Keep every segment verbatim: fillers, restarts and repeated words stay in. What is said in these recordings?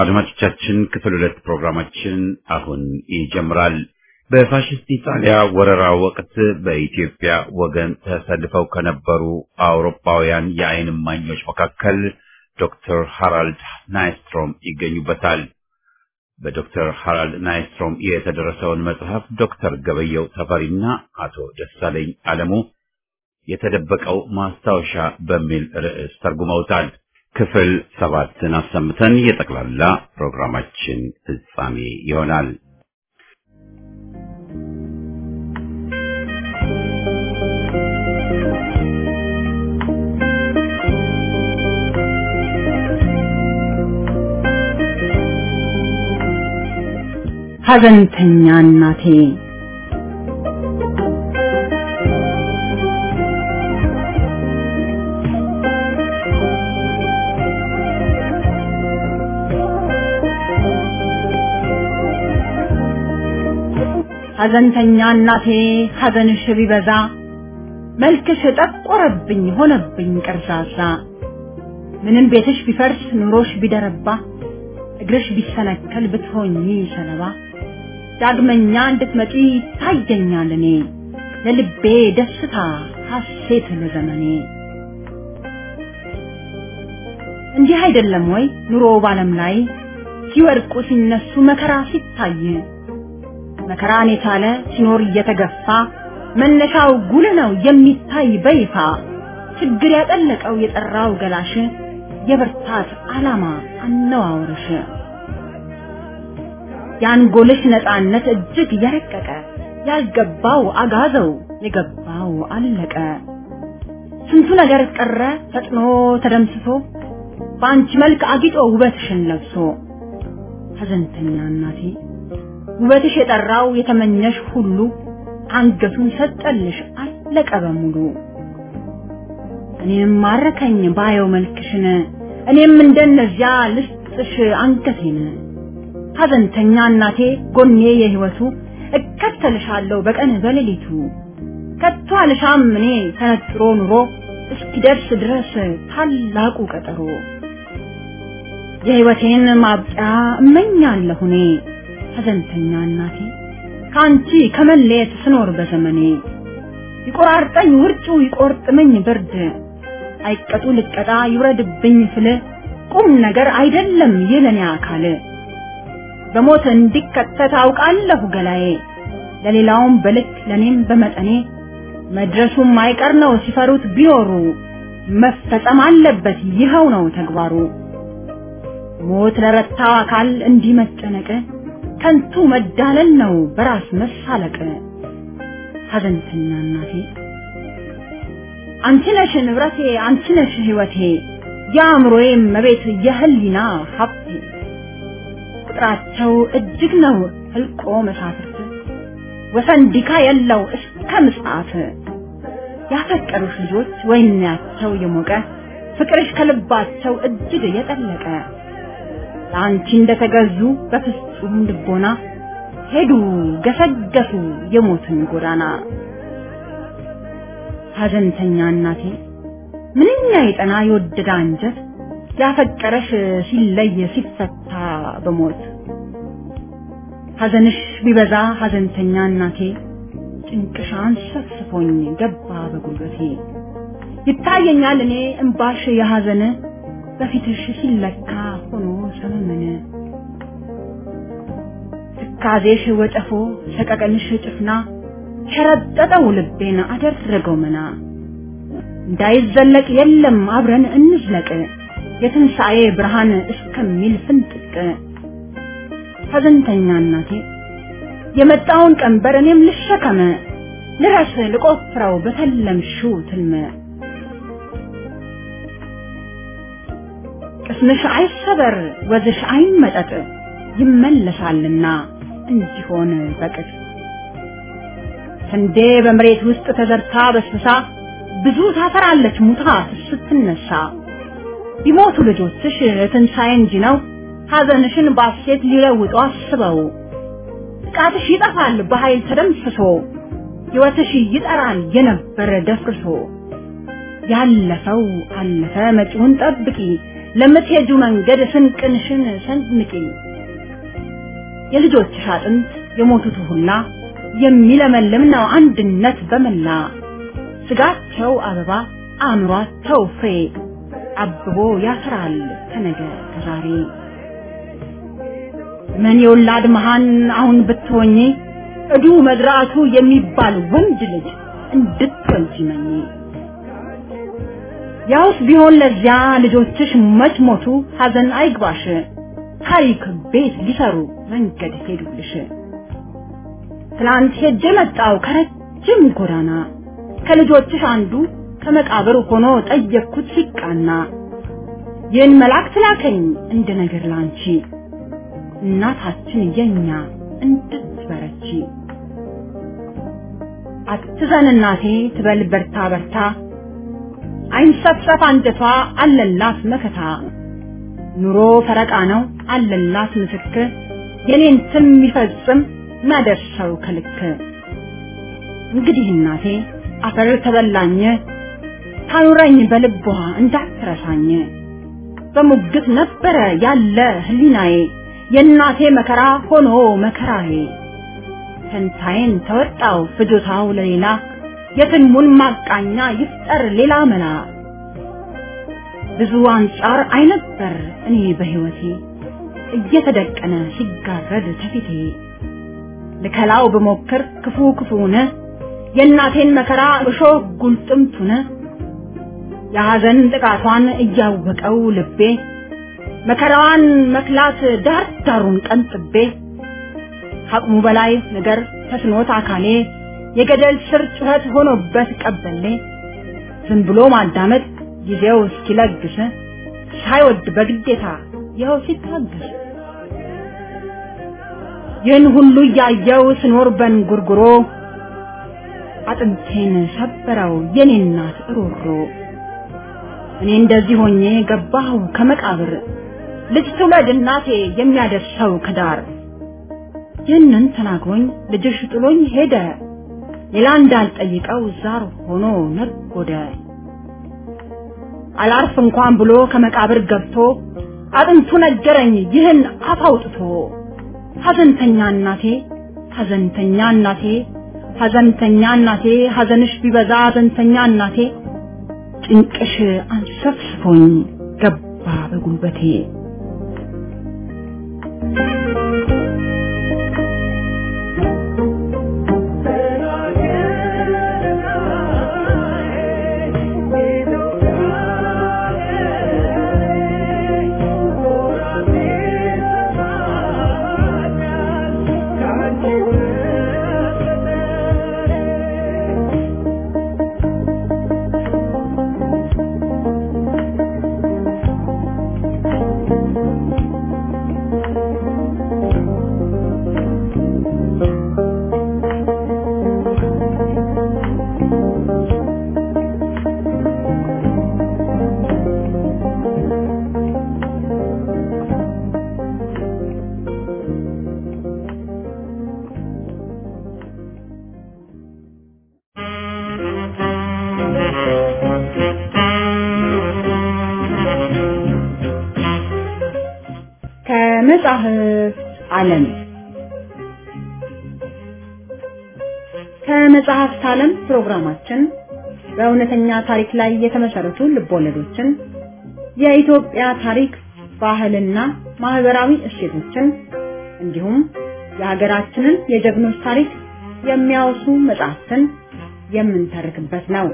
አድማጮቻችን ክፍል ሁለት ፕሮግራማችን አሁን ይጀምራል። በፋሽስት ኢጣሊያ ወረራ ወቅት በኢትዮጵያ ወገን ተሰልፈው ከነበሩ አውሮፓውያን የዓይን እማኞች መካከል ዶክተር ሃራልድ ናይስትሮም ይገኙበታል። በዶክተር ሃራልድ ናይስትሮም የተደረሰውን መጽሐፍ ዶክተር ገበየው ተፈሪና አቶ ደሳለኝ አለሙ የተደበቀው ማስታወሻ በሚል ርዕስ ተርጉመውታል። ክፍል ሰባትን አሰምተን የጠቅላላ ፕሮግራማችን ፍጻሜ ይሆናል። ሀዘንተኛ እናቴ ሀዘንተኛ እናቴ ሀዘንሽ ቢበዛ መልክሽ ጠቆረብኝ ሆነብኝ ቀርዛዛ ምንም ቤትሽ ቢፈርስ ኑሮሽ ቢደረባ እግርሽ ቢሰነከል ብትሆኚ ሰለባ ዳግመኛ እንድትመጪ ታየኛል እኔ ለልቤ ደስታ ሐሴት ለዘመኔ። እንዲህ አይደለም ወይ ኑሮ ባለም ላይ ሲወርቁ ሲነሱ መከራ ሲታይ መከራን የቻለ ሲኖር እየተገፋ መነሻው ጉል ነው የሚታይ በይፋ ችግር ያጠለቀው የጠራው ገላሽ የብርታት ዓላማ አነዋወርሽ ያንጎልሽ ነፃነት እጅግ የረቀቀ ያልገባው አጋዘው የገባው አለቀ ስንቱ ነገር ቀረ ፈጥኖ ተደምስሶ ባንቺ መልክ አጊጦ ውበትሽን ለብሶ። ሀዘንተኛ እናቴ ውበትሽ የጠራው የተመኘሽ ሁሉ አንገቱን ሰጠልሽ አለቀ በሙሉ። እኔም ማረከኝ ባየው መልክሽን እኔም እንደነዚያ ልስጥሽ አንገቴን። ሀዘንተኛ እናቴ ጎኔ የህይወቱ እከተልሻለሁ በቀን በሌሊቱ ከቶ አልሻም እኔ ተነጥሮ ኑሮ እስኪደርስ ድረስ ታላቁ ቀጠሮ። የህይወቴን ማብቂያ እመኛለሁ እኔ ሀዘንተኛ እናቴ ካንቺ ከመለየት ስኖር በዘመኔ። ይቆራርጠኝ ውርጩ ይቆርጥመኝ ብርድ አይቀጡ ልቀጣ ይውረድብኝ ስለ ቁም ነገር አይደለም የለኔ አካል በሞት እንዲከተት አውቃለሁ ገላዬ ለሌላውም በልክ ለኔም በመጠኔ መድረሱም አይቀር ነው ሲፈሩት ቢኖሩ መፈጸም አለበት ይኸው ነው ተግባሩ። ሞት ለረታው አካል እንዲመጨነቅ ከንቱ መዳለል ነው በራስ መሳለቅ። ሀዘንተኛ እናቴ አንቺ ነሽ ንብረቴ አንቺ ነሽ ህይወቴ ያምሮዬ መቤት የህሊና ሀብቴ። ቁጥራቸው እጅግ ነው ህልቆ መሳፍርት ወሰንዲካ የለው እስከ ምጽአት። ያፈቀሩሽ ልጆች ወይናቸው የሞቀ ፍቅርሽ ከልባቸው እጅግ የጠለቀ ለአንቺ እንደተገዙ በፍጹም ልቦና ሄዱ ገሰገሱ የሞትን ጎዳና። ሀዘንተኛ እናቴ ምንኛ የጠና የወደደ አንጀት ያፈቀረሽ ሲለይ ሲፈታ በሞት። ሀዘንሽ ቢበዛ ሀዘንተኛ እናቴ ጭንቅሻን ሰፍስፎኝ ገባ በጉልበቴ። ይታየኛል እኔ እንባሽ የሀዘን በፊትሽ ሲለካ ሆኖ ሰመመነ። ትካዜሽ ወጨፎ ሰቀቀንሽ ጭፍና ሸረጠጠው ልቤን አደረገው መና። እንዳይዘለቅ የለም አብረን እንዝለቅ የትንሣኤ ብርሃን እስከሚል ፍንጥቅ። ሀዘንተኛ እናቴ የመጣውን ቀንበር እኔም ልሸከመ ልረስ ልቆፍረው በተለምሽው ትልመ። ቅስምሽ አይሰበር ወዝሽ አይመጠጥ ይመለሳልና እንዲሆን በቅጥ። ስንዴ በመሬት ውስጥ ተዘርታ በስብሳ ብዙ ታፈራለች ሙታ ስትነሳ። ቢሞቱ ልጆችሽ ትንሣኤ እንጂ ነው ሀዘንሽን ባሴት ሊለውጡ አስበው። ጥቃትሽ ይጠፋል በኃይል ተደምስሶ ሕይወትሽ ይጠራል የነበረ ደፍርሶ። ያለፈው አለፈ መጪውን ጠብቂ ለምትሄጁ መንገድ ስንቅንሽን ሰንንቂ የልጆችሽ አጥንት የሞቱት ሁላ የሚለመልም ነው አንድነት በመላ ስጋቸው አበባ አእምሯቸው ፍሬ አብቦ ያፈራል ከነገ ከዛሬ ምን ይወላድ መሃን አሁን ብትሆኚ እዱ መድራቱ የሚባል ወንድ ልጅ እንድትወልጂ መኝ ያውስ ቢሆን ለዚያ ልጆችሽ መች ሞቱ ሐዘን አይግባሽ ታሪክ ቤት ሊሰሩ መንገድ ሄዱልሽ ትላንት ሄጄ መጣው ከረጅም ጎዳና ከልጆችሽ አንዱ ከመቃብር ሆኖ ጠየቅኩት ሲቃና ይህን መልአክ ላከኝ እንደ ነገር ላንቺ እናታችን የኛ እንድትበረቺ አትዘን እናቴ ትበል በርታ በርታ አይንሰፍሰፍ አንጀቷ አለላት መከታ ኑሮ ፈረቃ ነው አለላት ምስክር የኔን ስም ይፈጽም ማደርሰው ከልክ እንግዲህ እናቴ አፈር ተበላኝ ታኑረኝ በልቧ እንዳትረሳኝ በሙግት ነበረ ያለ ህሊናዬ የእናቴ መከራ ሆኖ መከራዬ ተንታይን ተወጣው ፍጆታው ለሌላ የትልሙን ማቃኛ ይፍጠር ሌላ መላ ብዙ አንጻር አይነበር እኔ በህይወቴ እየተደቀነ ሲጋረድ ተፊቴ ለከላው በሞከር ክፉ ክፉነ የእናቴን መከራ እሾህ ጉልጥምቱነ የሐዘን ጥቃቷን እያወቀው ልቤ መከራዋን መክላት ዳር ዳሩን ቀንጥቤ አቅሙ በላይ ነገር ተስኖት አካሌ የገደል ስር ጩኸት ሆኖበት ቀበሌ ዝም ብሎ ማዳመጥ ጊዜው እስኪለግስ ሳይወድ በግዴታ ይኸው ሲታገስ ይህን ሁሉ ያየው ስኖር በንጉርጉሮ አጥንቴን ሰበረው የኔ እናት ሮሮ እኔ እንደዚህ ሆኜ ገባሁ ከመቃብር ልጅ ትውለድ እናቴ የሚያደርሰው ከዳር ይህንን ተናግሮኝ ልጅሽ ጥሎኝ ሄደ ሌላ እንዳልጠይቀው ዛር ሆኖ ነጎደ አላርፍ እንኳን ብሎ ከመቃብር ገብቶ አጥንቱ ነገረኝ ይህን አፍ አውጥቶ ሐዘንተኛ እናቴ ሐዘንተኛ እናቴ ሐዘንተኛ እናቴ ሐዘንሽ ቢበዛ ሐዘንተኛ እናቴ ጭንቅሽ አንሰፍስፎኝ ገባ በጉልበቴ ከመጽሐፍ ዓለም ከመጽሐፍ ዓለም ፕሮግራማችን በእውነተኛ ታሪክ ላይ የተመሰረቱ ልቦለዶችን የኢትዮጵያ ታሪክ ባህልና ማህበራዊ እሴቶችን እንዲሁም የሀገራችንን የጀግኖች ታሪክ የሚያወሱ መጽሐፍትን የምንተርክበት ነው።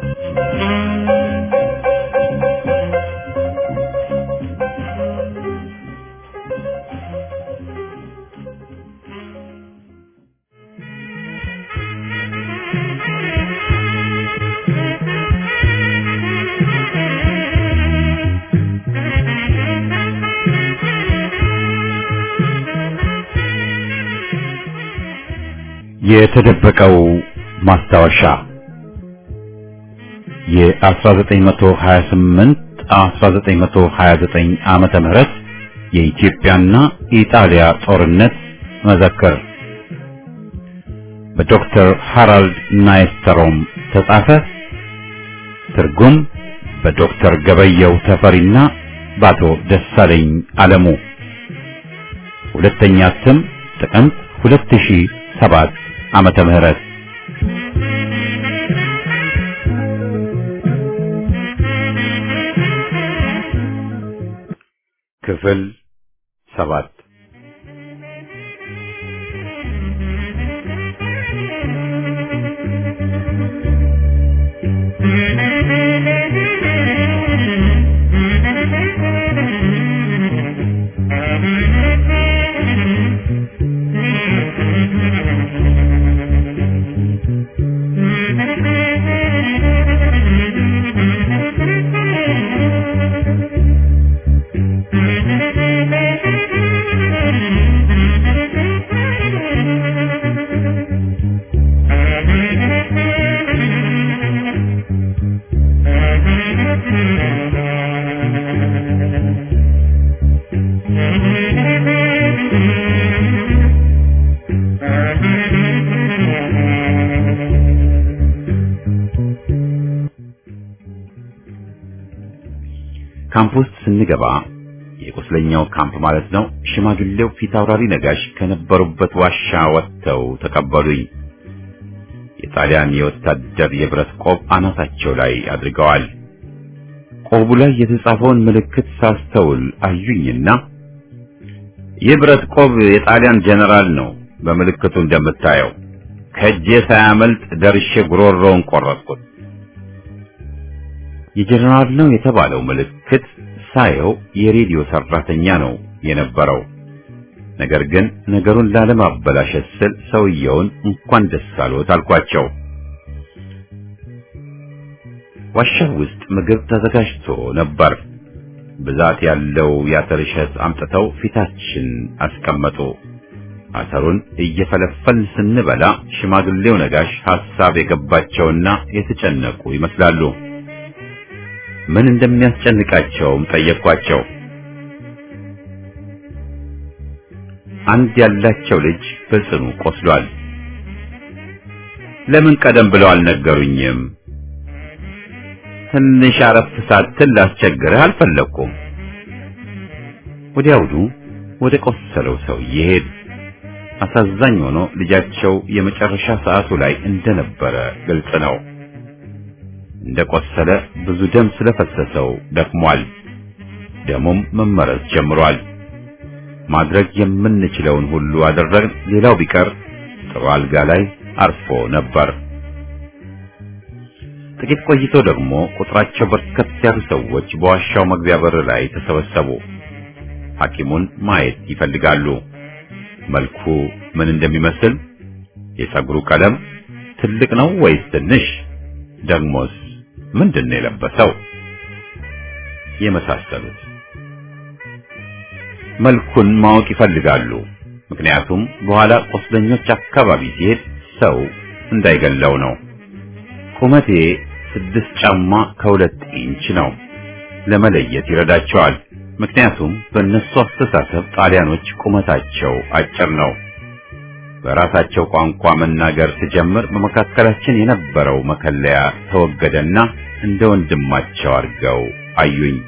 የተደበቀው ማስታወሻ የ1928 1929 ዓመተ ምህረት የኢትዮጵያና ኢጣሊያ ጦርነት መዘክር በዶክተር ሃራልድ ናይስተሮም ተጻፈ። ትርጉም በዶክተር ገበየው ተፈሪና በአቶ ደሳለኝ አለሙ። ሁለተኛ እትም ጥቅምት ሁለት ሺህ ሰባት ዓመተ ምህረት። ክፍል ሰባት። ካምፕ ውስጥ ስንገባ የቁስለኛው ካምፕ ማለት ነው። ሽማግሌው ፊታውራሪ ነጋሽ ከነበሩበት ዋሻ ወጥተው ተቀበሉኝ። የጣሊያን የወታደር የብረት ቆብ አናታቸው ላይ አድርገዋል። ቆቡ ላይ የተጻፈውን ምልክት ሳስተውል አዩኝና የብረት ቆብ የጣሊያን ጀነራል ነው፣ በምልክቱ እንደምታየው ከእጄ ሳያመልጥ ደርሼ ጉሮሮውን ቆረጥኩት። የጀነራል ነው የተባለው ምልክት ሳየው የሬዲዮ ሰራተኛ ነው የነበረው። ነገር ግን ነገሩን ላለማበላሸት ስል ሰውየውን እንኳን ደስ አሎት አልኳቸው። ዋሻው ውስጥ ምግብ ተዘጋጅቶ ነበር። ብዛት ያለው የአተር እሸት አምጥተው ፊታችን አስቀመጡ። አተሩን እየፈለፈልን ስንበላ ሽማግሌው ነጋሽ ሐሳብ የገባቸውና የተጨነቁ ይመስላሉ። ምን እንደሚያስጨንቃቸውም ጠየቅኳቸው። አንድ ያላቸው ልጅ በጽኑ ቆስሏል። ለምን ቀደም ብለው አልነገሩኝም? ትንሽ አረፍ ሳትል ላስቸግርህ አልፈለኩም። ወዲያውኑ ወደ ቆሰለው ሰው ይሄድ። አሳዛኝ ሆኖ ልጃቸው የመጨረሻ ሰዓቱ ላይ እንደነበረ ግልጽ ነው። እንደቆሰለ ብዙ ደም ስለፈሰሰው ደክሟል። ደሙም መመረዝ ጀምሯል። ማድረግ የምንችለውን ሁሉ አደረግን። ሌላው ቢቀር ጥሩ አልጋ ላይ አርፎ ነበር። ጥቂት ቆይቶ ደግሞ ቁጥራቸው በርከት ያሉ ሰዎች በዋሻው መግቢያ በር ላይ ተሰበሰቡ። ሐኪሙን ማየት ይፈልጋሉ። መልኩ ምን እንደሚመስል፣ የፀጉሩ ቀለም ትልቅ ነው ወይስ ትንሽ፣ ደግሞስ ምንድነው የለበሰው፣ የመሳሰሉት መልኩን ማወቅ ይፈልጋሉ። ምክንያቱም በኋላ ቆስለኞች አካባቢ ሲሄድ ሰው እንዳይገለው ነው። ቁመቴ ስድስት ጫማ ከሁለት ኢንች ነው። ለመለየት ይረዳቸዋል። ምክንያቱም በእነሱ አስተሳሰብ ጣሊያኖች ቁመታቸው አጭር ነው። በራሳቸው ቋንቋ መናገር ሲጀምር በመካከላችን የነበረው መከለያ ተወገደና እንደ ወንድማቸው አድርገው አዩኝ።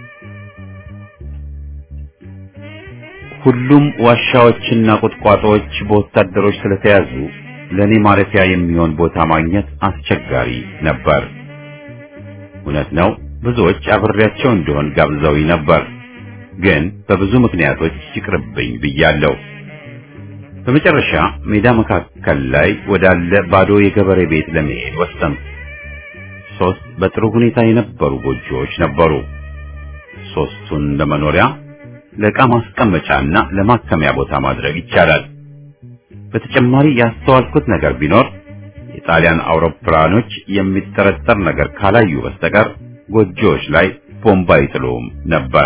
ሁሉም ዋሻዎችና ቁጥቋጦዎች በወታደሮች ስለተያዙ ለኔ ማረፊያ የሚሆን ቦታ ማግኘት አስቸጋሪ ነበር። እውነት ነው፣ ብዙዎች አብሬያቸው እንደሆን ጋብዘውኝ ነበር፣ ግን በብዙ ምክንያቶች ይቅርብኝ ብያለሁ። በመጨረሻ ሜዳ መካከል ላይ ወዳለ ባዶ የገበሬ ቤት ለመሄድ ወሰንኩ። ሶስት በጥሩ ሁኔታ የነበሩ ጎጆዎች ነበሩ። ሶስቱን ለመኖሪያ፣ ለዕቃ ማስቀመጫና ለማከሚያ ቦታ ማድረግ ይቻላል። በተጨማሪ ያስተዋልኩት ነገር ቢኖር የጣሊያን አውሮፕላኖች የሚጠረጠር ነገር ካላዩ በስተቀር ጎጆዎች ላይ ቦምብ አይጥሉም ነበር።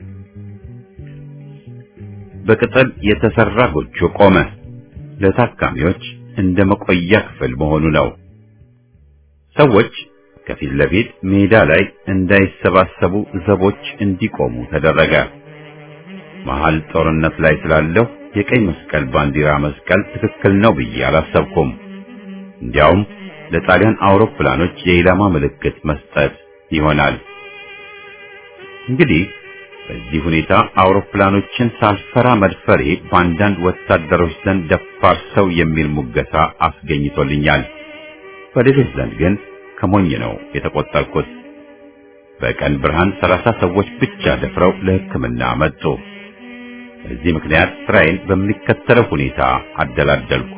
በቅጠል የተሰራ ጎጆ ቆመ። ለታካሚዎች እንደ መቆያ ክፍል መሆኑ ነው። ሰዎች ከፊት ለፊት ሜዳ ላይ እንዳይሰባሰቡ ዘቦች እንዲቆሙ ተደረገ። መሃል ጦርነት ላይ ስላለው የቀይ መስቀል ባንዲራ መስቀል ትክክል ነው ብዬ አላሰብኩም። እንዲያውም ለጣሊያን አውሮፕላኖች የኢላማ ምልክት መስጠት ይሆናል። እንግዲህ በዚህ ሁኔታ አውሮፕላኖችን ሳልፈራ መድፈሬ በአንዳንድ ወታደሮች ዘንድ ደፋር ሰው የሚል ሙገሳ አስገኝቶልኛል። በሌሎች ዘንድ ግን ከሞኝ ነው የተቆጠርኩት። በቀን ብርሃን ሰላሳ ሰዎች ብቻ ደፍረው ለሕክምና መጡ። በዚህ ምክንያት ስራዬን በሚከተለው ሁኔታ አደላደልኩ።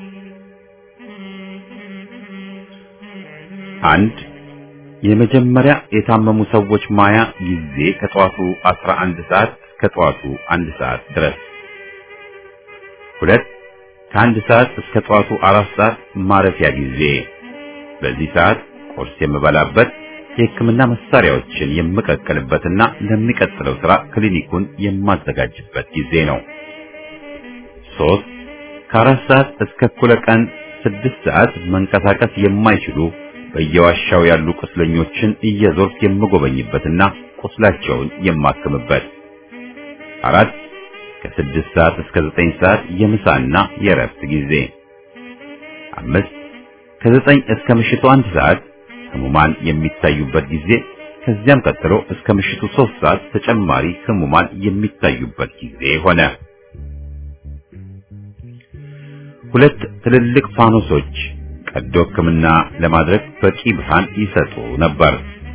አንድ የመጀመሪያ የታመሙ ሰዎች ማያ ጊዜ ከጠዋቱ አስራ አንድ ሰዓት እስከ ጠዋቱ አንድ ሰዓት ድረስ። ሁለት ከአንድ ሰዓት እስከ ጠዋቱ አራት ሰዓት ማረፊያ ጊዜ። በዚህ ሰዓት ቁርስ የምበላበት፣ የሕክምና መሳሪያዎችን የምቀቅልበትና ለሚቀጥለው ስራ ክሊኒኩን የማዘጋጅበት ጊዜ ነው። ሶስት ከአራት ሰዓት እስከ እኩለ ቀን ስድስት ሰዓት መንቀሳቀስ የማይችሉ በየዋሻው ያሉ ቁስለኞችን እየዞርኩ የምጎበኝበትና ቁስላቸውን የማክምበት። አራት ከስድስት ሰዓት እስከ ዘጠኝ ሰዓት የምሳና የእረፍት ጊዜ። አምስት ከዘጠኝ እስከ ምሽቱ አንድ ሰዓት ህሙማን የሚታዩበት ጊዜ። ከዚያም ቀጥሎ እስከ ምሽቱ ሶስት ሰዓት ተጨማሪ ህሙማን የሚታዩበት ጊዜ ሆነ። ሁለት ትልልቅ ፋኖሶች ቀዶ ሕክምና ለማድረግ በቂ ብርሃን ይሰጡ ነበር።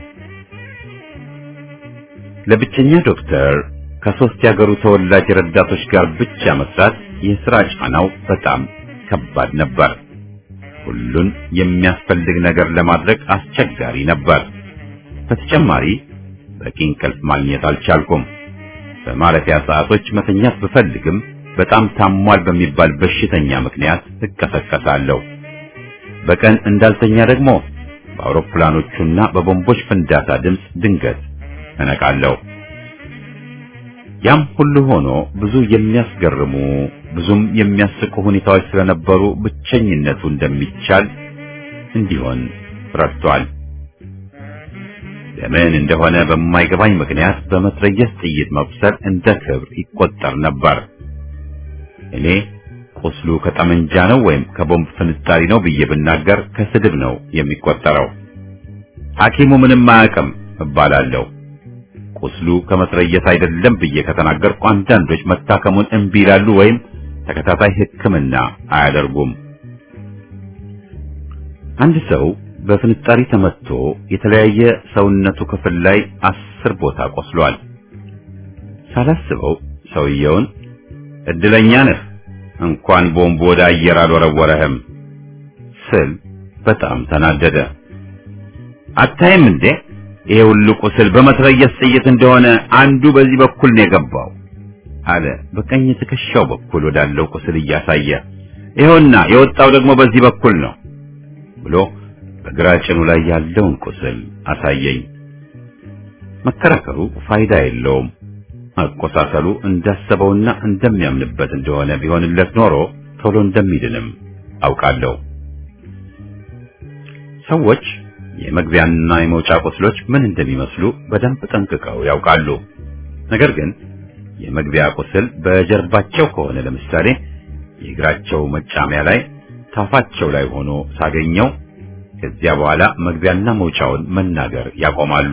ለብቸኛ ዶክተር ከሶስት ያገሩ ተወላጅ ረዳቶች ጋር ብቻ መስራት የሥራ ጫናው በጣም ከባድ ነበር። ሁሉን የሚያስፈልግ ነገር ለማድረግ አስቸጋሪ ነበር። በተጨማሪ በቂ እንቅልፍ ማግኘት አልቻልኩም። በማረፊያ ሰዓቶች መተኛት ብፈልግም በጣም ታሟል በሚባል በሽተኛ ምክንያት እቀሰቀሳለሁ። በቀን እንዳልተኛ ደግሞ በአውሮፕላኖቹና በቦምቦች ፍንዳታ ድምፅ ድንገት እነቃለሁ። ያም ሁሉ ሆኖ ብዙ የሚያስገርሙ ብዙም የሚያስቁ ሁኔታዎች ስለነበሩ ብቸኝነቱ እንደሚቻል እንዲሆን ረድቷል። ለምን እንደሆነ በማይገባኝ ምክንያት በመትረየስ ጥይት መብሰል እንደ ክብር ይቆጠር ነበር። እኔ ቁስሉ ከጠመንጃ ነው ወይም ከቦምብ ፍንጣሪ ነው ብዬ ብናገር ከስድብ ነው የሚቆጠረው። ሐኪሙ ምንም አያውቅም እባላለሁ። ቁስሉ ከመትረየስ አይደለም ብዬ ከተናገርኩ አንዳንዶች መታከሙን እምቢ ይላሉ ወይም ተከታታይ ሕክምና አያደርጉም። አንድ ሰው በፍንጣሪ ተመትቶ የተለያየ ሰውነቱ ክፍል ላይ አስር ቦታ ቆስሏል። ሳላስበው ሰውየውን እድለኛ ነህ እንኳን ቦምብ ወደ አየር አልወረወረህም ስል በጣም ተናደደ። አታይም እንዴ ይሄ ሁሉ ቁስል በመትረየስ ጥይት እንደሆነ አንዱ በዚህ በኩል ነው የገባው አለ በቀኝ ትከሻው በኩል ወዳለው ቁስል እያሳየ። ይኸውና የወጣው ደግሞ በዚህ በኩል ነው ብሎ በግራ ጭኑ ላይ ያለውን ቁስል አሳየኝ። መከራከሩ ፋይዳ የለውም። አቆሳሰሉ እንዳሰበውና እንደሚያምንበት እንደሆነ ቢሆንለት ኖሮ ቶሎ እንደሚድንም አውቃለሁ። ሰዎች የመግቢያና የመውጫ ቁስሎች ምን እንደሚመስሉ በደንብ ጠንቅቀው ያውቃሉ። ነገር ግን የመግቢያ ቁስል በጀርባቸው ከሆነ ለምሳሌ የእግራቸው መጫሚያ ላይ ታፋቸው ላይ ሆኖ ሳገኘው ከዚያ በኋላ መግቢያና መውጫውን መናገር ያቆማሉ።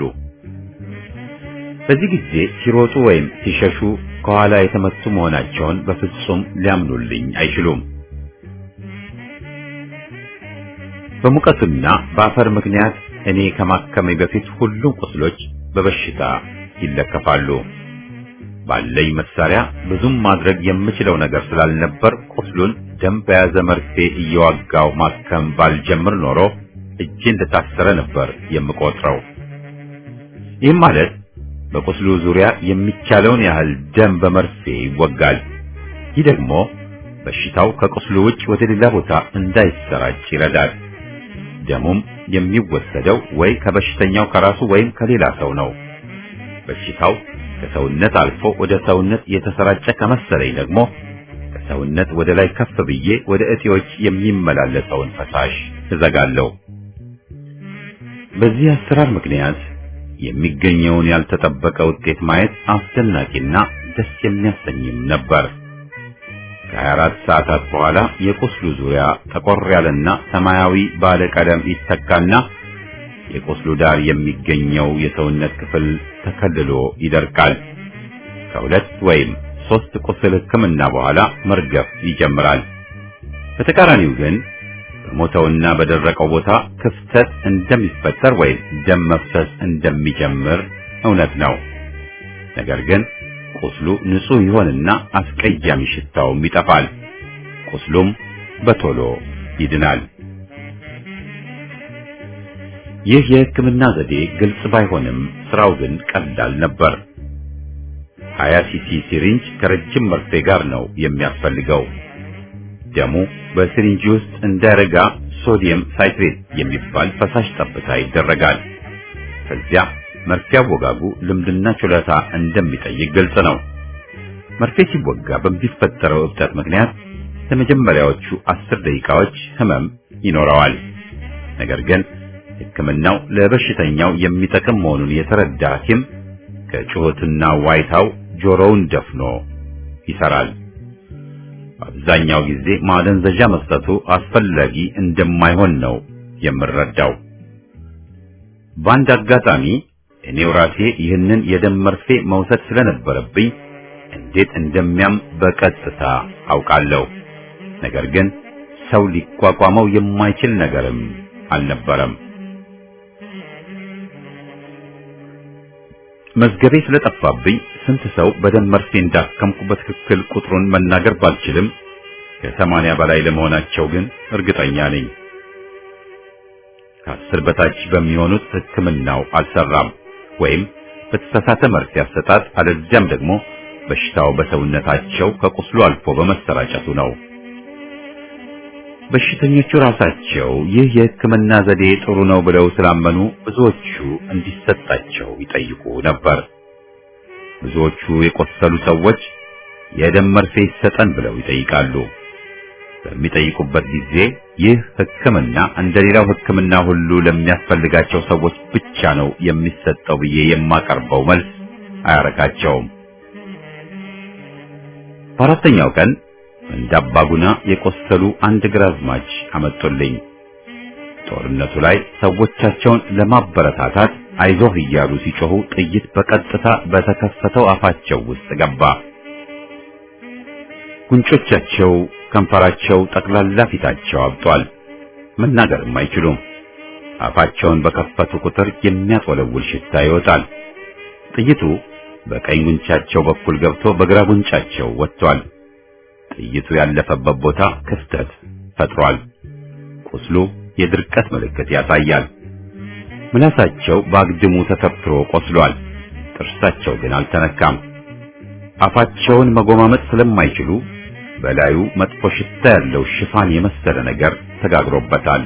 በዚህ ጊዜ ሲሮጡ ወይም ሲሸሹ ከኋላ የተመቱ መሆናቸውን በፍጹም ሊያምኑልኝ አይችሉም። በሙቀቱና በአፈር ምክንያት እኔ ከማከሜ በፊት ሁሉም ቁስሎች በበሽታ ይለከፋሉ። ባለኝ መሳሪያ ብዙም ማድረግ የምችለው ነገር ስላልነበር ቁስሉን ደም በያዘ መርፌ እየዋጋው ማከም ባልጀምር ኖሮ እጄ እንደታሰረ ነበር የምቆጥረው። ይህም ማለት በቁስሉ ዙሪያ የሚቻለውን ያህል ደም በመርፌ ይወጋል። ይህ ደግሞ በሽታው ከቁስሉ ውጭ ወደ ሌላ ቦታ እንዳይሰራጭ ይረዳል። ደሙም የሚወሰደው ወይ ከበሽተኛው ከራሱ ወይም ከሌላ ሰው ነው። በሽታው ከሰውነት አልፎ ወደ ሰውነት የተሰራጨ ከመሰለኝ ደግሞ ከሰውነት ወደ ላይ ከፍ ብዬ ወደ እጢዎች የሚመላለሰውን ፈሳሽ እዘጋለሁ። በዚህ አሰራር ምክንያት የሚገኘውን ያልተጠበቀ ውጤት ማየት አስደናቂና ደስ የሚያሰኝም ነበር። ከሀያ አራት ሰዓታት በኋላ የቁስሉ ዙሪያ ጠቆር ያለና ሰማያዊ ባለ ቀለም ይተካና የቁስሉ ዳር የሚገኘው የሰውነት ክፍል ተከልሎ ይደርቃል። ከሁለት ወይም ሶስት ቁስል ሕክምና በኋላ መርገፍ ይጀምራል። በተቃራኒው ግን በሞተውና በደረቀው ቦታ ክፍተት እንደሚፈጠር ወይም ደም መፍሰስ እንደሚጀምር እውነት ነው። ነገር ግን ቁስሉ ንጹህ ይሆንና አስቀያሚ ሽታውም ይጠፋል። ቁስሉም በቶሎ ይድናል። ይህ የሕክምና ዘዴ ግልጽ ባይሆንም ስራው ግን ቀላል ነበር። ሀያ ሲሲ ሲሪንጅ ከረጅም መርፌ ጋር ነው የሚያስፈልገው። ደሙ በሲሪንጅ ውስጥ እንዳይረጋ ሶዲየም ሳይትሬት የሚባል ፈሳሽ ጠብታ ይደረጋል። ከዚያ መርፌ አወጋጉ ልምድና ችሎታ እንደሚጠይቅ ግልጽ ነው። መርፌ ሲወጋ በሚፈጠረው እብጠት ምክንያት ለመጀመሪያዎቹ አስር ደቂቃዎች ህመም ይኖረዋል። ነገር ግን ሕክምናው ለበሽተኛው የሚጠቅም መሆኑን የተረዳ ሐኪም ከጩኸትና ዋይታው ጆሮውን ደፍኖ ይሰራል። አብዛኛው ጊዜ ማደንዘዣ መስጠቱ አስፈላጊ እንደማይሆን ነው የምረዳው። በአንድ አጋጣሚ እኔው ራሴ ይህንን የደም መርፌ መውሰድ ስለነበረብኝ እንዴት እንደሚያም በቀጥታ አውቃለሁ። ነገር ግን ሰው ሊቋቋመው የማይችል ነገርም አልነበረም። መዝገቤ ስለጠፋብኝ ስንት ሰው በደም መርፌ እንዳከምኩ በትክክል ቁጥሩን መናገር ባልችልም ከሰማንያ በላይ ለመሆናቸው ግን እርግጠኛ ነኝ። ከአስር በታች በሚሆኑት ሕክምናው አልሰራም ወይም በተሳሳተ መርፌ አሰጣጥ አለዚያም ደግሞ በሽታው በሰውነታቸው ከቁስሉ አልፎ በመሰራጨቱ ነው። በሽተኞቹ ራሳቸው ይህ የሕክምና ዘዴ ጥሩ ነው ብለው ስላመኑ ብዙዎቹ እንዲሰጣቸው ይጠይቁ ነበር። ብዙዎቹ የቆሰሉ ሰዎች የደም መርፌ ይሰጠን ብለው ይጠይቃሉ። በሚጠይቁበት ጊዜ ይህ ሕክምና እንደሌላው ሕክምና ሁሉ ለሚያስፈልጋቸው ሰዎች ብቻ ነው የሚሰጠው ብዬ የማቀርበው መልስ አያረካቸውም። በአራተኛው ቀን እንዳባጉና የቆሰሉ አንድ ግራዝማች አመጡልኝ። ጦርነቱ ላይ ሰዎቻቸውን ለማበረታታት አይዞህ እያሉ ሲጮሁ ጥይት በቀጥታ በተከፈተው አፋቸው ውስጥ ገባ። ጉንጮቻቸው፣ ከንፈራቸው፣ ጠቅላላ ፊታቸው አብጧል። መናገርም አይችሉም። አፋቸውን በከፈቱ ቁጥር የሚያስወለውል ሽታ ይወጣል። ጥይቱ በቀኝ ጉንጫቸው በኩል ገብቶ በግራ ጉንጫቸው ወጥቷል። ጥይቱ ያለፈበት ቦታ ክፍተት ፈጥሯል። ቁስሉ የድርቀት ምልክት ያሳያል። ምላሳቸው በአግድሙ ተተፍትሮ ቆስሏል። ጥርሳቸው ግን አልተነካም። አፋቸውን መጎማመጥ ስለማይችሉ በላዩ መጥፎ ሽታ ያለው ሽፋን የመሰለ ነገር ተጋግሮበታል።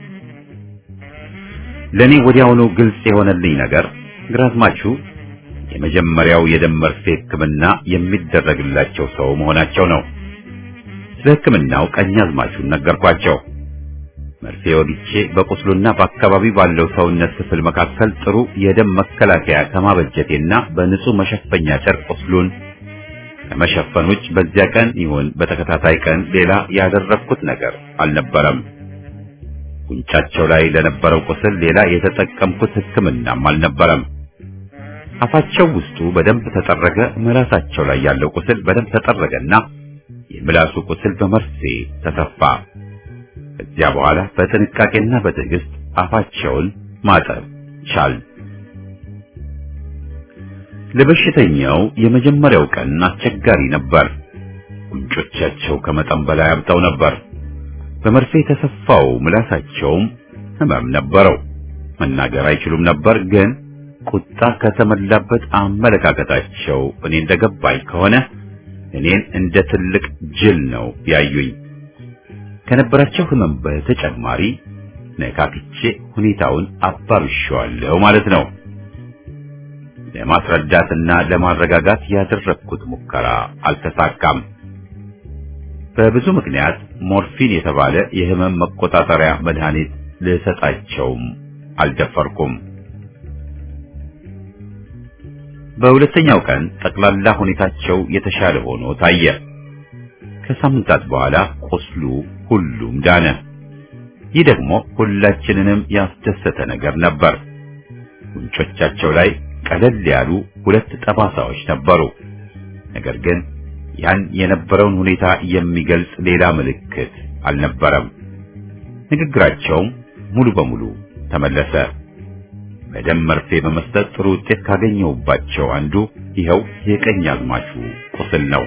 ለኔ ወዲያውኑ ግልጽ የሆነልኝ ነገር ግራዝማቹ የመጀመሪያው የደም መርፌ ሕክምና የሚደረግላቸው ሰው መሆናቸው ነው። ስለ ሕክምናው ቀኛዝማቹን ነገርኳቸው። መርፌ ወግቼ በቁስሉና በአካባቢው ባለው ሰውነት ክፍል መካከል ጥሩ የደም መከላከያ ከማበጀቴና በንጹህ መሸፈኛ ጨርቅ ቁስሉን ከመሸፈን ውጭ በዚያ ቀን ይሁን በተከታታይ ቀን ሌላ ያደረኩት ነገር አልነበረም። ጉንጫቸው ላይ ለነበረው ቁስል ሌላ የተጠቀምኩት ሕክምናም አልነበረም። አፋቸው ውስጡ በደንብ ተጠረገ። ምላሳቸው ላይ ያለው ቁስል በደንብ ተጠረገና የምላሱ ቁስል በመርፌ ተሰፋ። ከዚያ በኋላ በጥንቃቄና በትዕግስት አፋቸውን ማጠብ ቻል። ለበሽተኛው የመጀመሪያው ቀን አስቸጋሪ ነበር። ጉንጮቻቸው ከመጠን በላይ አብጠው ነበር። በመርፌ የተሰፋው ምላሳቸውም ህመም ነበረው። መናገር አይችሉም ነበር። ግን ቁጣ ከተመላበት አመለካከታቸው እኔ እንደገባኝ ከሆነ እኔን እንደ ትልቅ ጅል ነው ያዩኝ። ከነበራቸው ህመም በተጨማሪ ነካክቼ ሁኔታውን አባብሼዋለሁ ማለት ነው። ለማስረዳትና ለማረጋጋት ያደረኩት ሙከራ አልተሳካም። በብዙ ምክንያት ሞርፊን የተባለ የህመም መቆጣጠሪያ መድኃኒት ልሰጣቸውም አልደፈርኩም። በሁለተኛው ቀን ጠቅላላ ሁኔታቸው የተሻለ ሆኖ ታየ። ከሳምንታት በኋላ ቁስሉ ሁሉም ዳነ። ይህ ደግሞ ሁላችንንም ያስደሰተ ነገር ነበር። ጉንጮቻቸው ላይ ቀለል ያሉ ሁለት ጠባሳዎች ነበሩ። ነገር ግን ያን የነበረውን ሁኔታ የሚገልጽ ሌላ ምልክት አልነበረም። ንግግራቸውም ሙሉ በሙሉ ተመለሰ። በደም መርፌ በመስጠት ጥሩ ውጤት ካገኘሁባቸው አንዱ ይኸው የቀኛዝማቹ ቁስል ነው።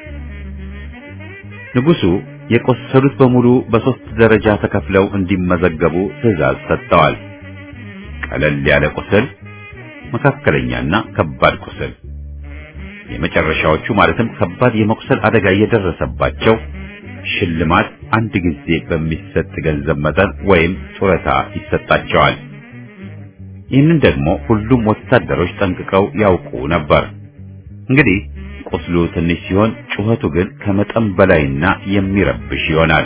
ንጉሱ የቆሰሉት በሙሉ በሶስት ደረጃ ተከፍለው እንዲመዘገቡ ትዕዛዝ ሰጥተዋል። ቀለል ያለ ቁስል፣ መካከለኛና ከባድ ቁስል። የመጨረሻዎቹ ማለትም ከባድ የመቁሰል አደጋ የደረሰባቸው ሽልማት አንድ ጊዜ በሚሰጥ ገንዘብ መጠን ወይም ጡረታ ይሰጣቸዋል። ይህንን ደግሞ ሁሉም ወታደሮች ጠንቅቀው ያውቁ ነበር። እንግዲህ ቁስሉ ትንሽ ሲሆን ጩኸቱ ግን ከመጠን በላይና የሚረብሽ ይሆናል።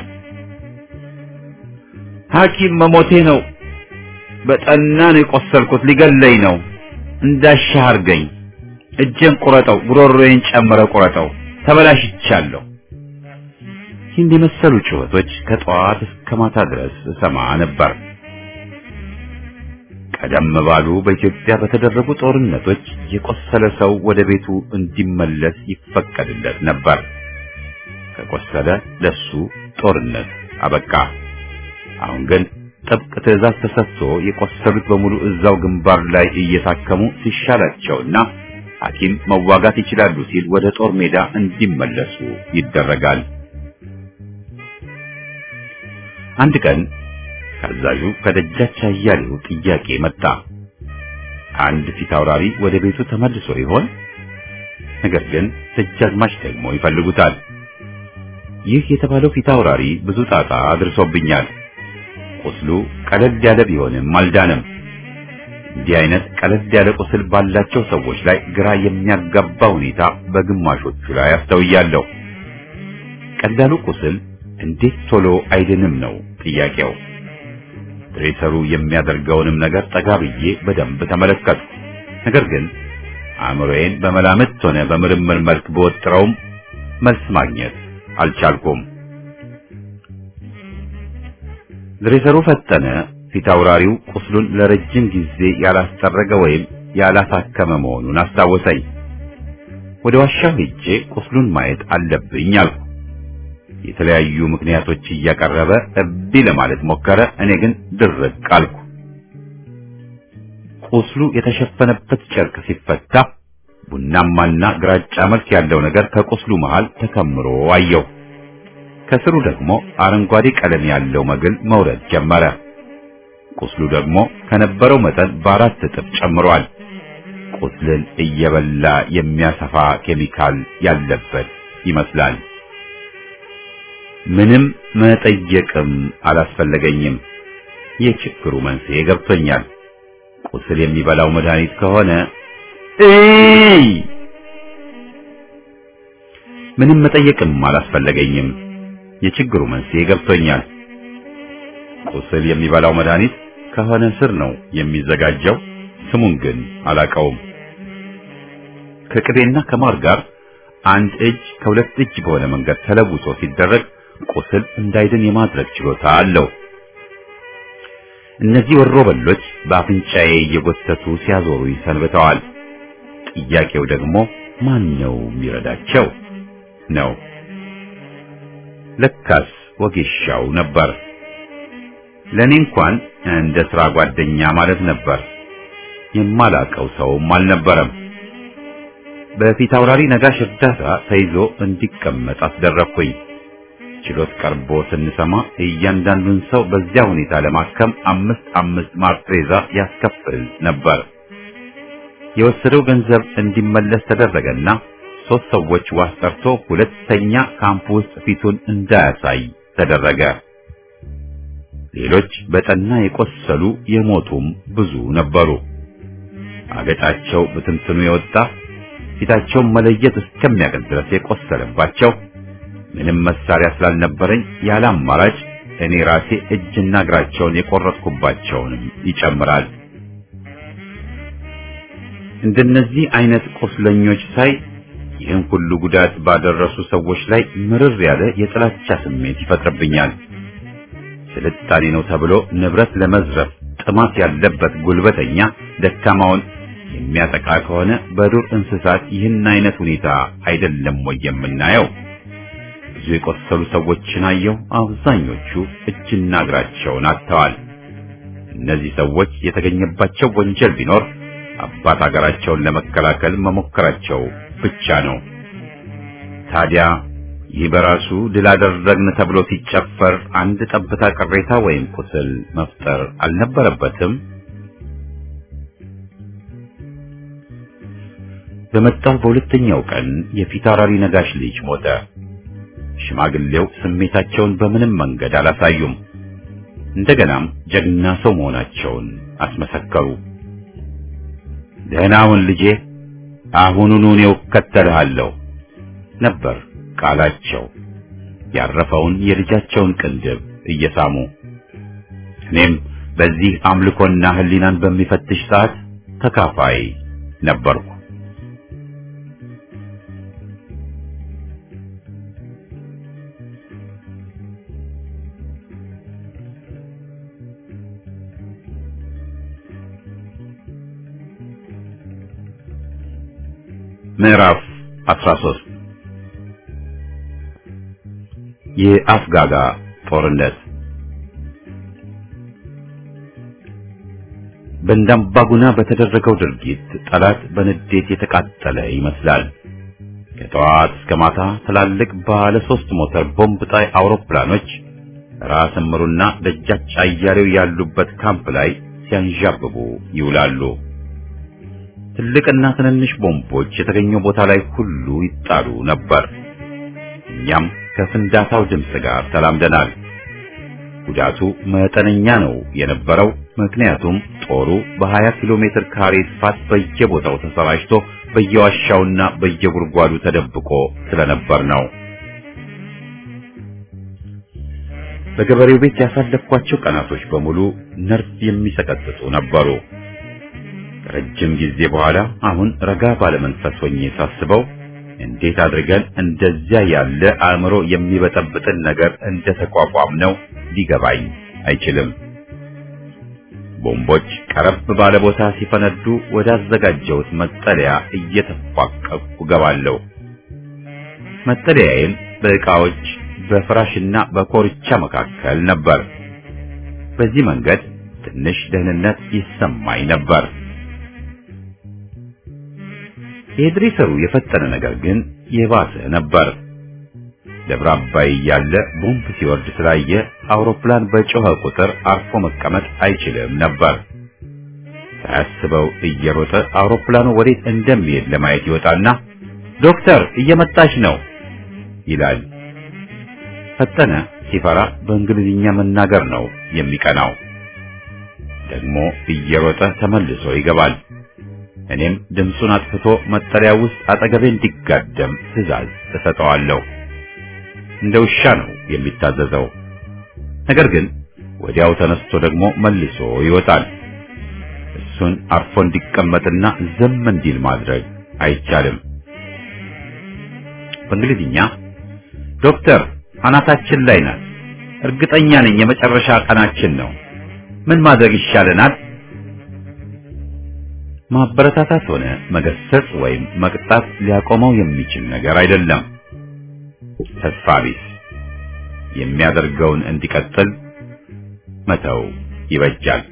ሐኪም መሞቴ ነው፣ በጠና ነው የቆሰልኩት፣ ሊገለኝ ነው፣ እንዳሻህ አርገኝ፣ እጄን ቁረጠው፣ ጉሮሮዬን ጨምረው ቁረጠው፣ ተበላሽቻለሁ። ይህን የመሰሉ ጩኸቶች ከጠዋት እስከ ማታ ድረስ ሰማ ነበር። ቀደም ባሉ በኢትዮጵያ በተደረጉ ጦርነቶች የቆሰለ ሰው ወደ ቤቱ እንዲመለስ ይፈቀድለት ነበር። ከቆሰለ ለሱ ጦርነት አበቃ። አሁን ግን ጥብቅ ትዕዛዝ ተሰጥቶ የቆሰሉት በሙሉ እዛው ግንባር ላይ እየታከሙ ሲሻላቸውና ሐኪም መዋጋት ይችላሉ ሲል ወደ ጦር ሜዳ እንዲመለሱ ይደረጋል። አንድ ቀን አዛዡ ከደጃች አያሌው ጥያቄ መጣ። አንድ ፊት አውራሪ ወደ ቤቱ ተመልሶ ይሆን? ነገር ግን ደጃዝማች ደግሞ ይፈልጉታል። ይህ የተባለው ፊት አውራሪ ብዙ ጣጣ አድርሶብኛል። ቁስሉ ቀለል ያለ ቢሆንም አልዳንም። እንዲህ አይነት ቀለል ያለ ቁስል ባላቸው ሰዎች ላይ ግራ የሚያጋባ ሁኔታ በግማሾቹ ላይ አስተውያለሁ። ቀላሉ ቁስል እንዴት ቶሎ አይድንም ነው ጥያቄው። ድሬሰሩ የሚያደርገውንም ነገር ጠጋ ብዬ በደንብ ተመለከትኩ። ነገር ግን አእምሮዬን በመላምት ሆነ በምርምር መልክ በወጥረውም መልስ ማግኘት አልቻልኩም። ድሬሰሩ ፈጠነ። ፊት አውራሪው ቁስሉን ለረጅም ጊዜ ያላስጠረገ ወይም ያላሳከመ መሆኑን አስታወሰኝ። ወደ ዋሻው ሄጄ ቁስሉን ማየት አለብኝ አልኩ። የተለያዩ ምክንያቶች እያቀረበ እቢ ለማለት ሞከረ። እኔ ግን ድርቅ አልኩ። ቁስሉ የተሸፈነበት ጨርቅ ሲፈታ ቡናማና ግራጫ መልክ ያለው ነገር ከቁስሉ መሃል ተከምሮ አየሁ። ከስሩ ደግሞ አረንጓዴ ቀለም ያለው መግል መውረድ ጀመረ። ቁስሉ ደግሞ ከነበረው መጠን በአራት እጥፍ ጨምሯል። ቁስልን እየበላ የሚያሰፋ ኬሚካል ያለበት ይመስላል። ምንም መጠየቅም አላስፈለገኝም። የችግሩ መንስኤ ገብቶኛል። ቁስል የሚበላው መድኃኒት ከሆነ እይ ምንም መጠየቅም አላስፈለገኝም። የችግሩ መንስኤ ገብቶኛል። ቁስል የሚበላው መድኃኒት ከሆነ ስር ነው የሚዘጋጀው። ስሙን ግን አላውቀውም። ከቅቤና ከማር ጋር አንድ እጅ ከሁለት እጅ በሆነ መንገድ ተለውሶ ሲደረግ ቁስል እንዳይድን የማድረግ ችሎታ አለው። እነዚህ ወሮበሎች በአፍንጫዬ እየጎተቱ ሲያዞሩ ሰንብተዋል። ጥያቄው ደግሞ ማን ነው የሚረዳቸው ነው። ለካስ ወጌሻው ነበር። ለኔ እንኳን እንደ ሥራ ጓደኛ ማለት ነበር። የማላቀው ሰውም አልነበረም። በፊት አውራሪ ነጋሽ እርዳታ ተይዞ እንዲቀመጥ አስደረኩኝ። ችሎት ቀርቦ ስንሰማ እያንዳንዱን ሰው በዚያ ሁኔታ ለማከም አምስት አምስት ማርትሬዛ ያስከፍል ነበር። የወሰደው ገንዘብ እንዲመለስ ተደረገና ሶስት ሰዎች ዋስ ጠርቶ ሁለተኛ ካምፕ ውስጥ ፊቱን እንዳያሳይ ተደረገ። ሌሎች በጠና የቆሰሉ የሞቱም ብዙ ነበሩ። አገጫቸው በትንትኑ የወጣ ፊታቸውን መለየት እስከሚያቀት ድረስ የቆሰለባቸው ምንም መሳሪያ ስላልነበረኝ ያለ አማራጭ እኔ ራሴ እጅና እግራቸውን የቆረጥኩባቸውንም ይጨምራል። እንደነዚህ አይነት ቁስለኞች ሳይ ይህን ሁሉ ጉዳት ባደረሱ ሰዎች ላይ ምርር ያለ የጥላቻ ስሜት ይፈጥርብኛል። ስልጣኔ ነው ተብሎ ንብረት ለመዝረፍ ጥማት ያለበት ጉልበተኛ ደካማውን የሚያጠቃ ከሆነ በዱር እንስሳት ይህን አይነት ሁኔታ አይደለም ወይ የምናየው? ብዙ የቆሰሉ ሰዎችን አየሁ። አብዛኞቹ እጅና እግራቸውን አጥተዋል። እነዚህ ሰዎች የተገኘባቸው ወንጀል ቢኖር አባት አገራቸውን ለመከላከል መሞከራቸው ብቻ ነው። ታዲያ ይህ በራሱ ድል አደረግን ተብሎ ሲጨፈር አንድ ጠብታ ቅሬታ ወይም ቁስል መፍጠር አልነበረበትም? በመጣው በሁለተኛው ቀን የፊታውራሪ ነጋሽ ልጅ ሞተ። ሽማግሌው ስሜታቸውን በምንም መንገድ አላሳዩም። እንደገናም ጀግና ሰው መሆናቸውን አስመሰከሩ። ደህናውን ልጄ አሁኑኑ እኔው እከተልሃለሁ ነበር ቃላቸው፣ ያረፈውን የልጃቸውን ቅንድብ እየሳሙ። እኔም በዚህ አምልኮና ህሊናን በሚፈትሽ ሰዓት ተካፋይ ነበርኩ። ምዕራፍ አስራ ሶስት የአፍጋጋ ጦርነት። በእንዳምባጉና በተደረገው ድርጊት ጠላት በንዴት የተቃጠለ ይመስላል። ከጠዋት እስከ ማታ ትላልቅ ባለ ሶስት ሞተር ቦምብ ጣይ አውሮፕላኖች ራስ ምሩና ደጃች አያሌው ያሉበት ካምፕ ላይ ሲያንዣብቡ ይውላሉ። ትልቅና ትንንሽ ቦምቦች የተገኘው ቦታ ላይ ሁሉ ይጣሉ ነበር። እኛም ከፍንዳታው ድምፅ ጋር ተላምደናል። ጉዳቱ መጠነኛ ነው የነበረው፣ ምክንያቱም ጦሩ በሀያ ኪሎ ሜትር ካሬ ስፋት በየቦታው ተሰራጭቶ በየዋሻውና በየጉድጓዱ ተደብቆ ስለነበር ነው። በገበሬው ቤት ያሳለፍኳቸው ቀናቶች በሙሉ ነርቭ የሚሰቀጥጡ ነበሩ። ረጅም ጊዜ በኋላ አሁን ረጋ ባለ መንፈስ ሆኜ ሳስበው እንዴት አድርገን እንደዚያ ያለ አእምሮ የሚበጠብጥን ነገር እንደተቋቋም ነው ሊገባኝ አይችልም። ቦምቦች ቀረብ ባለ ቦታ ሲፈነዱ ወደ አዘጋጀሁት መጠለያ እየተፋቀቅኩ ገባለሁ። መጠለያዬም በዕቃዎች በፍራሽና በኮርቻ መካከል ነበር። በዚህ መንገድ ትንሽ ደህንነት ይሰማኝ ነበር። የድሬሰሩ የፈጠነ ነገር ግን የባሰ ነበር። ደብረ አባይ ያለ ቦምብ ሲወርድ ስላየ አውሮፕላን በጮኸ ቁጥር አርፎ መቀመጥ አይችልም ነበር። ሳያስበው እየሮጠ አውሮፕላኑ ወዴት እንደሚሄድ ለማየት ይወጣና ዶክተር እየመጣች ነው ይላል። ፈጠነ ሲፈራ በእንግሊዝኛ መናገር ነው የሚቀናው። ደግሞ እየሮጠ ተመልሶ ይገባል። እኔም ድምፁን አጥፍቶ መጠለያ ውስጥ አጠገቤ እንዲጋደም ትዕዛዝ ተሰጠዋለሁ። እንደ ውሻ ነው የሚታዘዘው። ነገር ግን ወዲያው ተነስቶ ደግሞ መልሶ ይወጣል። እሱን አርፎ እንዲቀመጥና ዝም እንዲል ማድረግ አይቻልም። በእንግሊዝኛ ዶክተር አናታችን ላይ ናት፣ እርግጠኛ ነኝ የመጨረሻ ቀናችን ነው፣ ምን ማድረግ ይሻለናል? ማበረታታት ሆነ መገሰጽ ወይም መቅጣት ሊያቆመው የሚችል ነገር አይደለም። ተስፋ ቢስ የሚያደርገውን እንዲቀጥል መተው ይበጃል።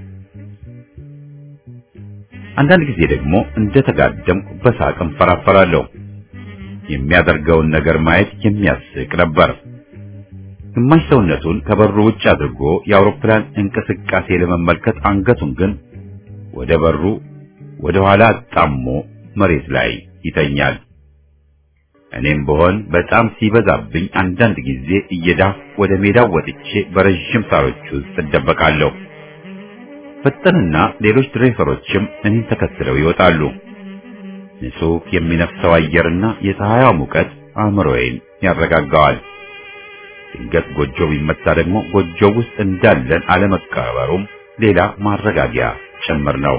አንዳንድ ጊዜ ደግሞ እንደተጋደምኩ በሳቅ እንፈራፈራለሁ። የሚያደርገውን ነገር ማየት የሚያስቅ ነበር። ግማሽ ሰውነቱን ከበሩ ውጭ አድርጎ የአውሮፕላን እንቅስቃሴ ለመመልከት አንገቱን ግን ወደ በሩ ወደ ኋላ አጣሞ መሬት ላይ ይተኛል። እኔም በሆን በጣም ሲበዛብኝ አንዳንድ ጊዜ እየዳፍ ወደ ሜዳው ወጥቼ በረጅም ሳሮች ውስጥ እደበቃለሁ። ፈጠንና ሌሎች ድሬፈሮችም እኔን ተከትለው ይወጣሉ። ንጹህ የሚነፍሰው አየርና የፀሐይዋ ሙቀት አእምሮዬን ያረጋጋዋል። ድንገት ጎጆ ቢመታ ደግሞ ጎጆው ውስጥ እንዳለን አለመቀበሩም ሌላ ማረጋጊያ ጭምር ነው።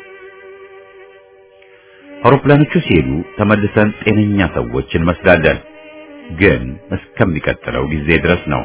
አውሮፕላኖቹ ሲሄዱ ተመልሰን ጤነኛ ሰዎች እንመስላለን፣ ግን እስከሚቀጥለው ጊዜ ድረስ ነው።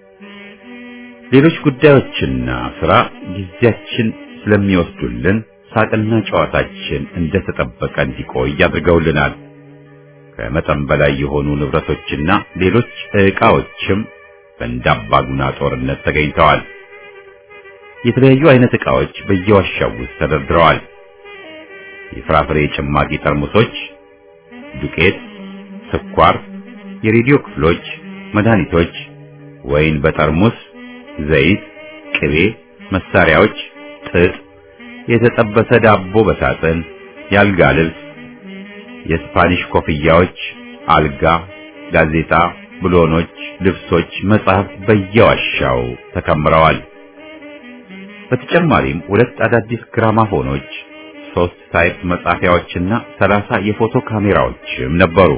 ሌሎች ጉዳዮችና ስራ ጊዜያችን ስለሚወስዱልን ሳቅና ጨዋታችን እንደተጠበቀ እንዲቆይ አድርገውልናል። ከመጠን በላይ የሆኑ ንብረቶችና ሌሎች ዕቃዎችም በእንዳባጉና ጦርነት ተገኝተዋል። የተለያዩ አይነት ዕቃዎች በየዋሻው ውስጥ ተደርድረዋል። የፍራፍሬ ጭማቂ ጠርሙሶች፣ ዱቄት፣ ስኳር፣ የሬዲዮ ክፍሎች፣ መድኃኒቶች፣ ወይን በጠርሙስ፣ ዘይት፣ ቅቤ፣ መሳሪያዎች፣ ጥጥ፣ የተጠበሰ ዳቦ በሳጥን፣ የአልጋ ልብስ፣ የስፓኒሽ ኮፍያዎች፣ አልጋ፣ ጋዜጣ፣ ብሎኖች፣ ልብሶች፣ መጽሐፍት በየዋሻው ተከምረዋል። በተጨማሪም ሁለት አዳዲስ ግራማፎኖች፣ ሶስት ታይፕ መጻፊያዎችና ሰላሳ የፎቶ ካሜራዎችም ነበሩ።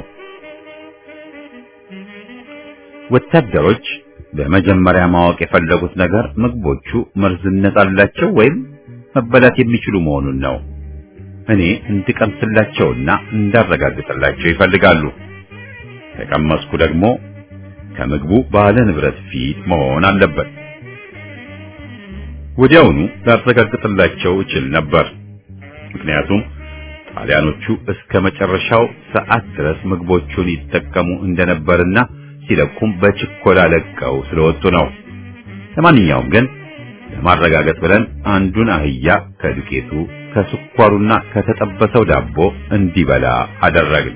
ወታደሮች በመጀመሪያ ማወቅ የፈለጉት ነገር ምግቦቹ መርዝነት አላቸው ወይም መበላት የሚችሉ መሆኑን ነው። እኔ እንድቀምስላቸውና እንዳረጋግጥላቸው ይፈልጋሉ። ተቀመስኩ ደግሞ ከምግቡ ባለ ንብረት ፊት መሆን አለበት። ወዲያውኑ ላረጋግጥላቸው እችል ነበር። ምክንያቱም ጣሊያኖቹ እስከ መጨረሻው ሰዓት ድረስ ምግቦቹን ይጠቀሙ እንደነበርና ሲለቁም በችኮላ ለቀው ስለወጡ ነው። ለማንኛውም ግን ለማረጋገጥ ብለን አንዱን አህያ ከዱቄቱ ከስኳሩና ከተጠበሰው ዳቦ እንዲበላ አደረግን።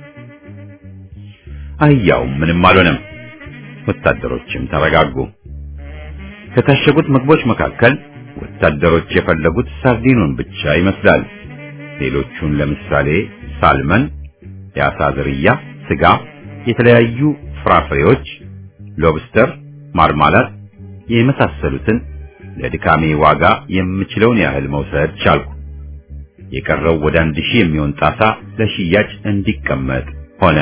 አህያው ምንም አልሆነም። ወታደሮችም ተረጋጉ። ከታሸጉት ምግቦች መካከል ወታደሮች የፈለጉት ሳርዲኑን ብቻ ይመስላል። ሌሎቹን ለምሳሌ ሳልመን፣ የአሳ ዝርያ፣ ስጋ፣ የተለያዩ ፍራፍሬዎች፣ ሎብስተር፣ ማርማላት የመሳሰሉትን ለድካሜ ዋጋ የምችለውን ያህል መውሰድ ቻልኩ። የቀረው ወደ አንድ ሺህ የሚሆን ጣሳ ለሽያጭ እንዲቀመጥ ሆነ።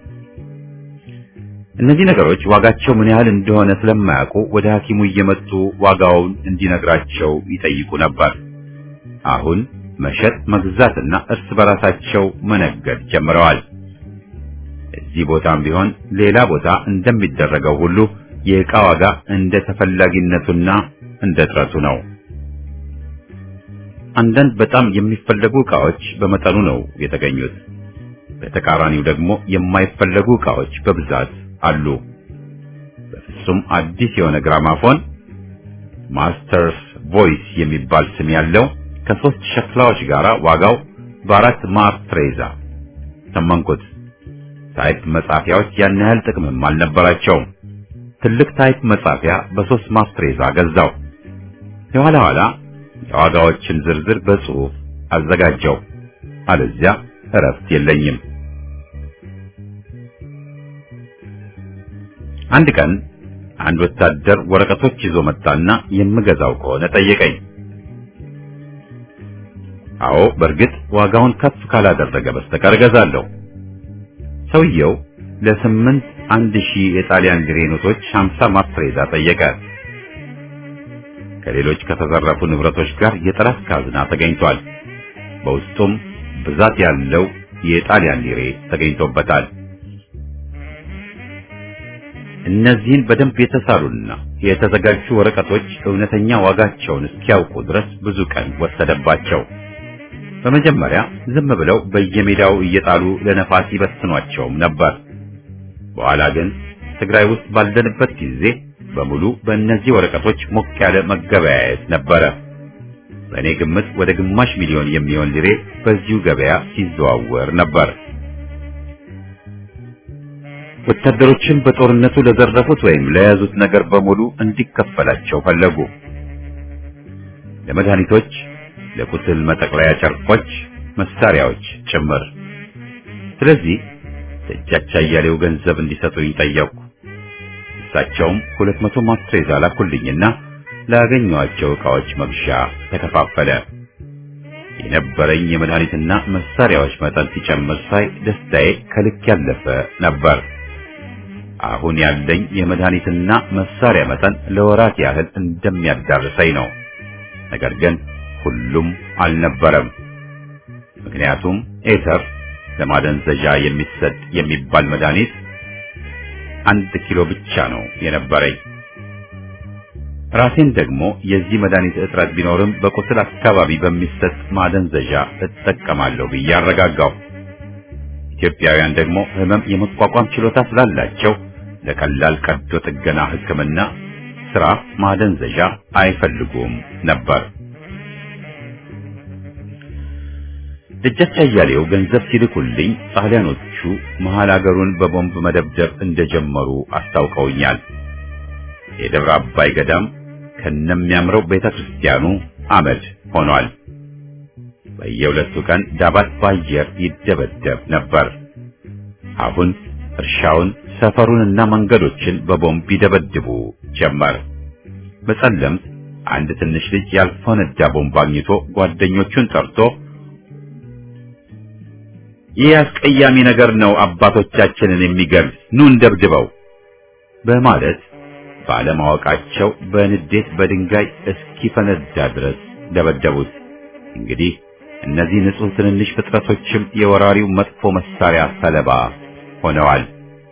እነዚህ ነገሮች ዋጋቸው ምን ያህል እንደሆነ ስለማያውቁ ወደ ሐኪሙ እየመጡ ዋጋውን እንዲነግራቸው ይጠይቁ ነበር። አሁን መሸጥ መግዛትና እርስ በራሳቸው መነገድ ጀምረዋል። እዚህ ቦታም ቢሆን ሌላ ቦታ እንደሚደረገው ሁሉ የዕቃ ዋጋ እንደ ተፈላጊነቱና እንደ ጥረቱ ነው። አንዳንድ በጣም የሚፈለጉ ዕቃዎች በመጠኑ ነው የተገኙት። በተቃራኒው ደግሞ የማይፈለጉ ዕቃዎች በብዛት አሉ። በፍጹም አዲስ የሆነ ግራማፎን ማስተርስ ቮይስ የሚባል ስም ያለው ከሶስት ሸክላዎች ጋር ዋጋው በአራት ማርትሬዛ ተመንኩት። ታይፕ መጻፊያዎች ያን ያህል ጥቅምም አልነበራቸውም። ትልቅ ታይፕ መጻፊያ በሶስት ማርትሬዛ ገዛው። የኋላ ኋላ የዋጋዎችን ዝርዝር በጽሑፍ አዘጋጀው። አለዚያ እረፍት የለኝም። አንድ ቀን አንድ ወታደር ወረቀቶች ይዞ መጣና የምገዛው ከሆነ ጠየቀኝ። አዎ በእርግጥ ዋጋውን ከፍ ካላደረገ በስተቀር እገዛለሁ። ሰውየው ለስምንት አንድ ሺህ የጣሊያን ሊሬ ኖቶች ሀምሳ ማርትሬዛ ጠየቀ። ከሌሎች ከተዘረፉ ንብረቶች ጋር የጠላት ካዝና ተገኝቷል። በውስጡም ብዛት ያለው የጣሊያን ሊሬ ተገኝቶበታል። እነዚህን በደንብ የተሳሉና የተዘጋጁ ወረቀቶች እውነተኛ ዋጋቸውን እስኪያውቁ ድረስ ብዙ ቀን ወሰደባቸው። በመጀመሪያ ዝም ብለው በየሜዳው እየጣሉ ለነፋስ ይበትኗቸውም ነበር። በኋላ ግን ትግራይ ውስጥ ባለንበት ጊዜ በሙሉ በእነዚህ ወረቀቶች ሞቅ ያለ መገበያየት ነበረ። በእኔ ግምት ወደ ግማሽ ሚሊዮን የሚሆን ሊሬ በዚሁ ገበያ ሲዘዋወር ነበር። ወታደሮችን በጦርነቱ ለዘረፉት ወይም ለያዙት ነገር በሙሉ እንዲከፈላቸው ፈለጉ። ለመድኃኒቶች፣ ለቁስል መጠቅለያ ጨርቆች፣ መሳሪያዎች ጭምር። ስለዚህ ደጃች አያሌው ገንዘብ እንዲሰጡኝ ጠየቁ። እሳቸውም ሁለት መቶ ማርትሬዛ ላኩልኝና ላገኘኋቸው ዕቃዎች መግዣ ተከፋፈለ። የነበረኝ የመድኃኒትና መሳሪያዎች መጠን ሲጨምር ሳይ ደስታዬ ከልክ ያለፈ ነበር። አሁን ያለኝ የመድኃኒትና መሳሪያ መጠን ለወራት ያህል እንደሚያዳርሰኝ ነው። ነገር ግን ሁሉም አልነበረም። ምክንያቱም ኤተር ለማደንዘዣ የሚሰጥ የሚባል መድኃኒት አንድ ኪሎ ብቻ ነው የነበረኝ። ራሴን ደግሞ የዚህ መድኃኒት እጥረት ቢኖርም በቁስል አካባቢ በሚሰጥ ማደንዘዣ እጠቀማለሁ ብዬ አረጋጋው። ኢትዮጵያውያን ደግሞ ህመም የመቋቋም ችሎታ ስላላቸው ለቀላል ቀዶ ጥገና ሕክምና ስራ ማደንዘዣ አይፈልጉም ነበር። ደጃች አያሌው ገንዘብ ሲልኩልኝ ጣሊያኖቹ መሃል አገሩን በቦምብ መደብደብ እንደጀመሩ አስታውቀውኛል። የደብረ አባይ ገዳም ከነሚያምረው ቤተክርስቲያኑ አመድ ሆኗል። በየሁለቱ ቀን ዳባት ባየር ይደበደብ ነበር። አሁን እርሻውን ሰፈሩንና መንገዶችን በቦምብ ይደበድቡ ጀመር። በጸለምት አንድ ትንሽ ልጅ ያልፈነዳ ቦምብ አግኝቶ ጓደኞቹን ጠርቶ ይህ አስቀያሚ ነገር ነው አባቶቻችንን የሚገል ኑ እንደብድበው በማለት ባለማወቃቸው በንዴት በድንጋይ እስኪፈነዳ ድረስ ደበደቡት። እንግዲህ እነዚህ ንጹህ ትንንሽ ፍጥረቶችም የወራሪው መጥፎ መሳሪያ ሰለባ ሆነዋል።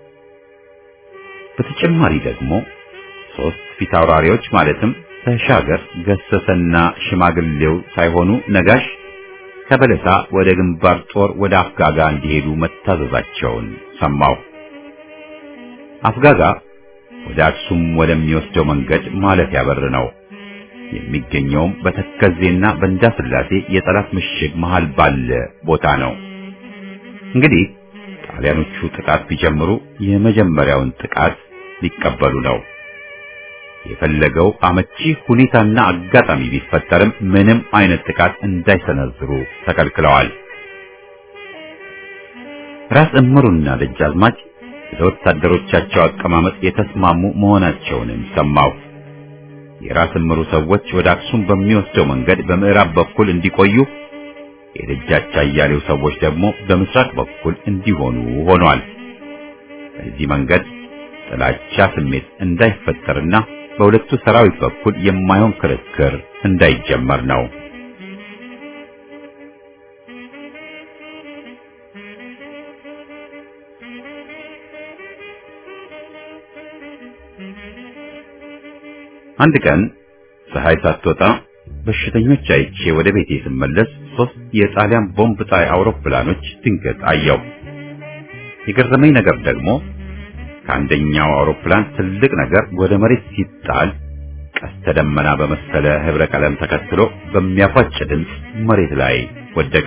በተጨማሪ ደግሞ ሶስት ፊት አውራሪዎች ማለትም ተሻገር፣ ገሰሰና ሽማግሌው ሳይሆኑ ነጋሽ ከበለሳ ወደ ግንባር ጦር ወደ አፍጋጋ እንዲሄዱ መታዘዛቸውን ሰማሁ። አፍጋጋ ወደ አክሱም ወደሚወስደው መንገድ ማለፊያ በር ነው። የሚገኘውም በተከዜና በእንዳስላሴ የጠላት ምሽግ መሃል ባለ ቦታ ነው። እንግዲህ ጣሊያኖቹ ጥቃት ቢጀምሩ የመጀመሪያውን ጥቃት ሊቀበሉ ነው። የፈለገው አመቺ ሁኔታና አጋጣሚ ቢፈጠርም ምንም አይነት ጥቃት እንዳይሰነዝሩ ተከልክለዋል። ራስ እምሩና ደጃዝማች ለወታደሮቻቸው አቀማመጥ የተስማሙ መሆናቸውንም ሰማሁ። የራስ እምሩ ሰዎች ወደ አክሱም በሚወስደው መንገድ በምዕራብ በኩል እንዲቆዩ፣ የደጃች አያሌው ሰዎች ደግሞ በምስራቅ በኩል እንዲሆኑ ሆኗል። በዚህ መንገድ ጥላቻ ስሜት እንዳይፈጠርና በሁለቱ ሰራዊት በኩል የማይሆን ክርክር እንዳይጀመር ነው። አንድ ቀን ፀሐይ ሳትወጣ በሽተኞች አይቼ ወደ ቤቴ ስመለስ ሶስት የጣሊያን ቦምብ ጣይ አውሮፕላኖች ድንገት አየሁ። የገረመኝ ነገር ደግሞ ከአንደኛው አውሮፕላን ትልቅ ነገር ወደ መሬት ሲጣል ቀስተ ደመና በመሰለ ህብረ ቀለም ተከትሎ በሚያፋጭ ድምፅ መሬት ላይ ወደቀ።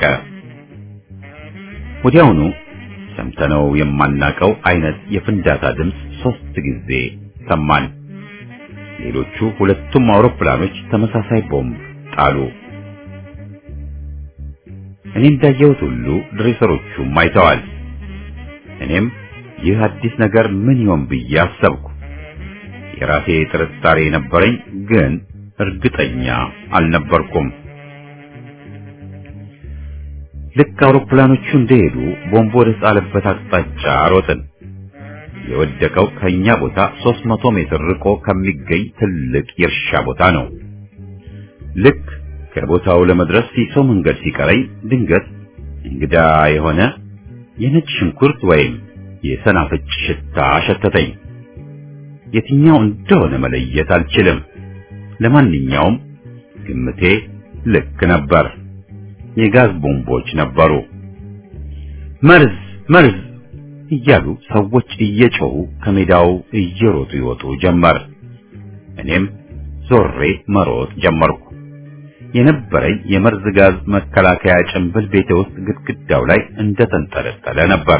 ወዲያውኑ ሰምተነው የማናቀው አይነት የፍንዳታ ድምፅ ሶስት ጊዜ ሰማን። ሌሎቹ ሁለቱም አውሮፕላኖች ተመሳሳይ ቦምብ ጣሉ። እኔ እንዳየሁት ሁሉ ድሬሰሮቹም አይተዋል። እኔም ይህ አዲስ ነገር ምን ይሆን ብዬ አሰብኩ። የራሴ ጥርጣሬ ነበረኝ፣ ግን እርግጠኛ አልነበርኩም። ልክ አውሮፕላኖቹ እንደሄዱ ቦምቡ ወደ ጣለበት አቅጣጫ ሮጥን። የወደቀው ከኛ ቦታ ሦስት መቶ ሜትር ርቆ ከሚገኝ ትልቅ የእርሻ ቦታ ነው። ልክ ከቦታው ለመድረስ ሲሶ መንገድ ሲቀረኝ ድንገት እንግዳ የሆነ የነጭ ሽንኩርት ወይም የሰናፍጭ ሽታ ሸተተኝ። የትኛው እንደሆነ መለየት አልችልም። ለማንኛውም ግምቴ ልክ ነበር። የጋዝ ቦምቦች ነበሩ። መርዝ መርዝ እያሉ ሰዎች እየጮሁ ከሜዳው እየሮጡ ይወጡ ጀመር። እኔም ዞሬ መሮጥ ጀመርኩ። የነበረኝ የመርዝ ጋዝ መከላከያ ጭንብል ቤቴ ውስጥ ግድግዳው ላይ እንደተንጠለጠለ ነበር።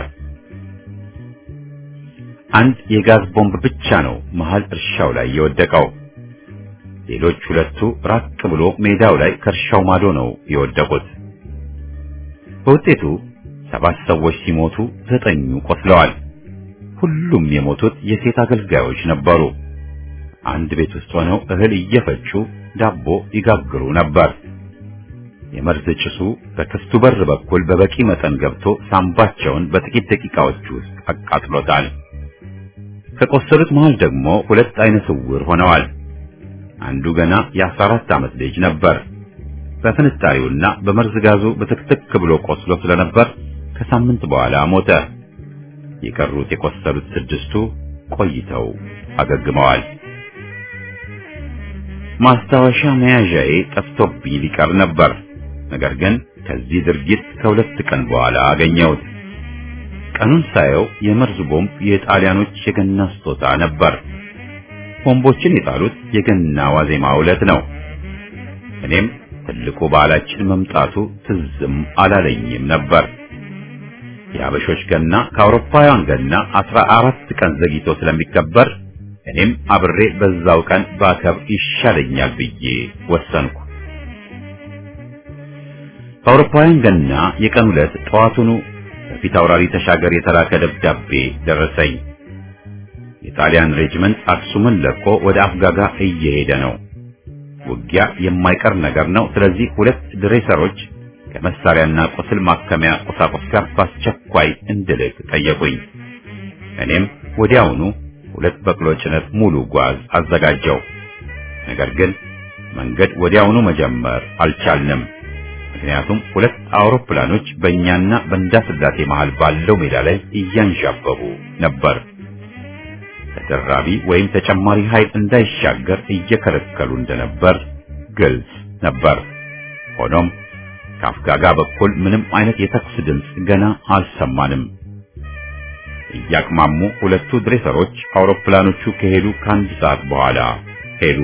አንድ የጋዝ ቦምብ ብቻ ነው መሃል እርሻው ላይ የወደቀው። ሌሎች ሁለቱ ራቅ ብሎ ሜዳው ላይ ከእርሻው ማዶ ነው የወደቁት። በውጤቱ ሰባት ሰዎች ሲሞቱ ዘጠኙ ቆስለዋል። ሁሉም የሞቱት የሴት አገልጋዮች ነበሩ። አንድ ቤት ውስጥ ሆነው እህል እየፈጩ ዳቦ ይጋግሩ ነበር። የመርዝ ጭሱ በክፍቱ በር በኩል በበቂ መጠን ገብቶ ሳምባቸውን በጥቂት ደቂቃዎች ውስጥ አቃጥሎታል። ከቆሰሉት መሃል ደግሞ ሁለት አይነ ስውር ሆነዋል። አንዱ ገና የአስራ አራት ዓመት ልጅ ነበር። በፍንጣሪውና በመርዝ ጋዙ በትክትክ ብሎ ቆስሎ ስለነበር ከሳምንት በኋላ ሞተ። የቀሩት የቆሰሉት ስድስቱ ቆይተው አገግመዋል። ማስታወሻ መያዣዬ ጠፍቶብኝ ሊቀር ነበር። ነገር ግን ከዚህ ድርጊት ከሁለት ቀን በኋላ አገኘሁት። ቀኑን ሳየው የመርዝ ቦምብ የጣሊያኖች የገና ስጦታ ነበር። ቦምቦችን የጣሉት የገና ዋዜማ ዕለት ነው። እኔም ትልቁ በዓላችን መምጣቱ ትዝም አላለኝም ነበር። የአበሾች ገና ከአውሮፓውያን ገና አስራ አራት ቀን ዘግይቶ ስለሚከበር እኔም አብሬ በዛው ቀን ባከብር ይሻለኛል ብዬ ወሰንኩ። በአውሮፓውያን ገና የቀን ዕለት ጠዋቱኑ በፊት አውራሪ ተሻገር የተላከ ደብዳቤ ደረሰኝ። የጣሊያን ሬጅመንት አክሱምን ለቆ ወደ አፍጋጋ እየሄደ ነው። ውጊያ የማይቀር ነገር ነው። ስለዚህ ሁለት ድሬሰሮች ከመሳሪያና ቁስል ማከሚያ ቁሳቁስ ጋር በአስቸኳይ እንድልክ ጠየቁኝ። እኔም ወዲያውኑ ሁለት በቅሎ ጭነት ሙሉ ጓዝ አዘጋጀው። ነገር ግን መንገድ ወዲያውኑ መጀመር አልቻልንም። ምክንያቱም ሁለት አውሮፕላኖች በእኛና በእንዳስላሴ መሃል ባለው ሜዳ ላይ እያንዣበቡ ነበር። ተደራቢ ወይም ተጨማሪ ኃይል እንዳይሻገር እየከለከሉ እንደነበር ግልጽ ነበር። ሆኖም ከአፍጋጋ በኩል ምንም አይነት የተኩስ ድምፅ ገና አልሰማንም። እያቅማሙ ሁለቱ ድሬሰሮች አውሮፕላኖቹ ከሄዱ ከአንድ ሰዓት በኋላ ሄዱ።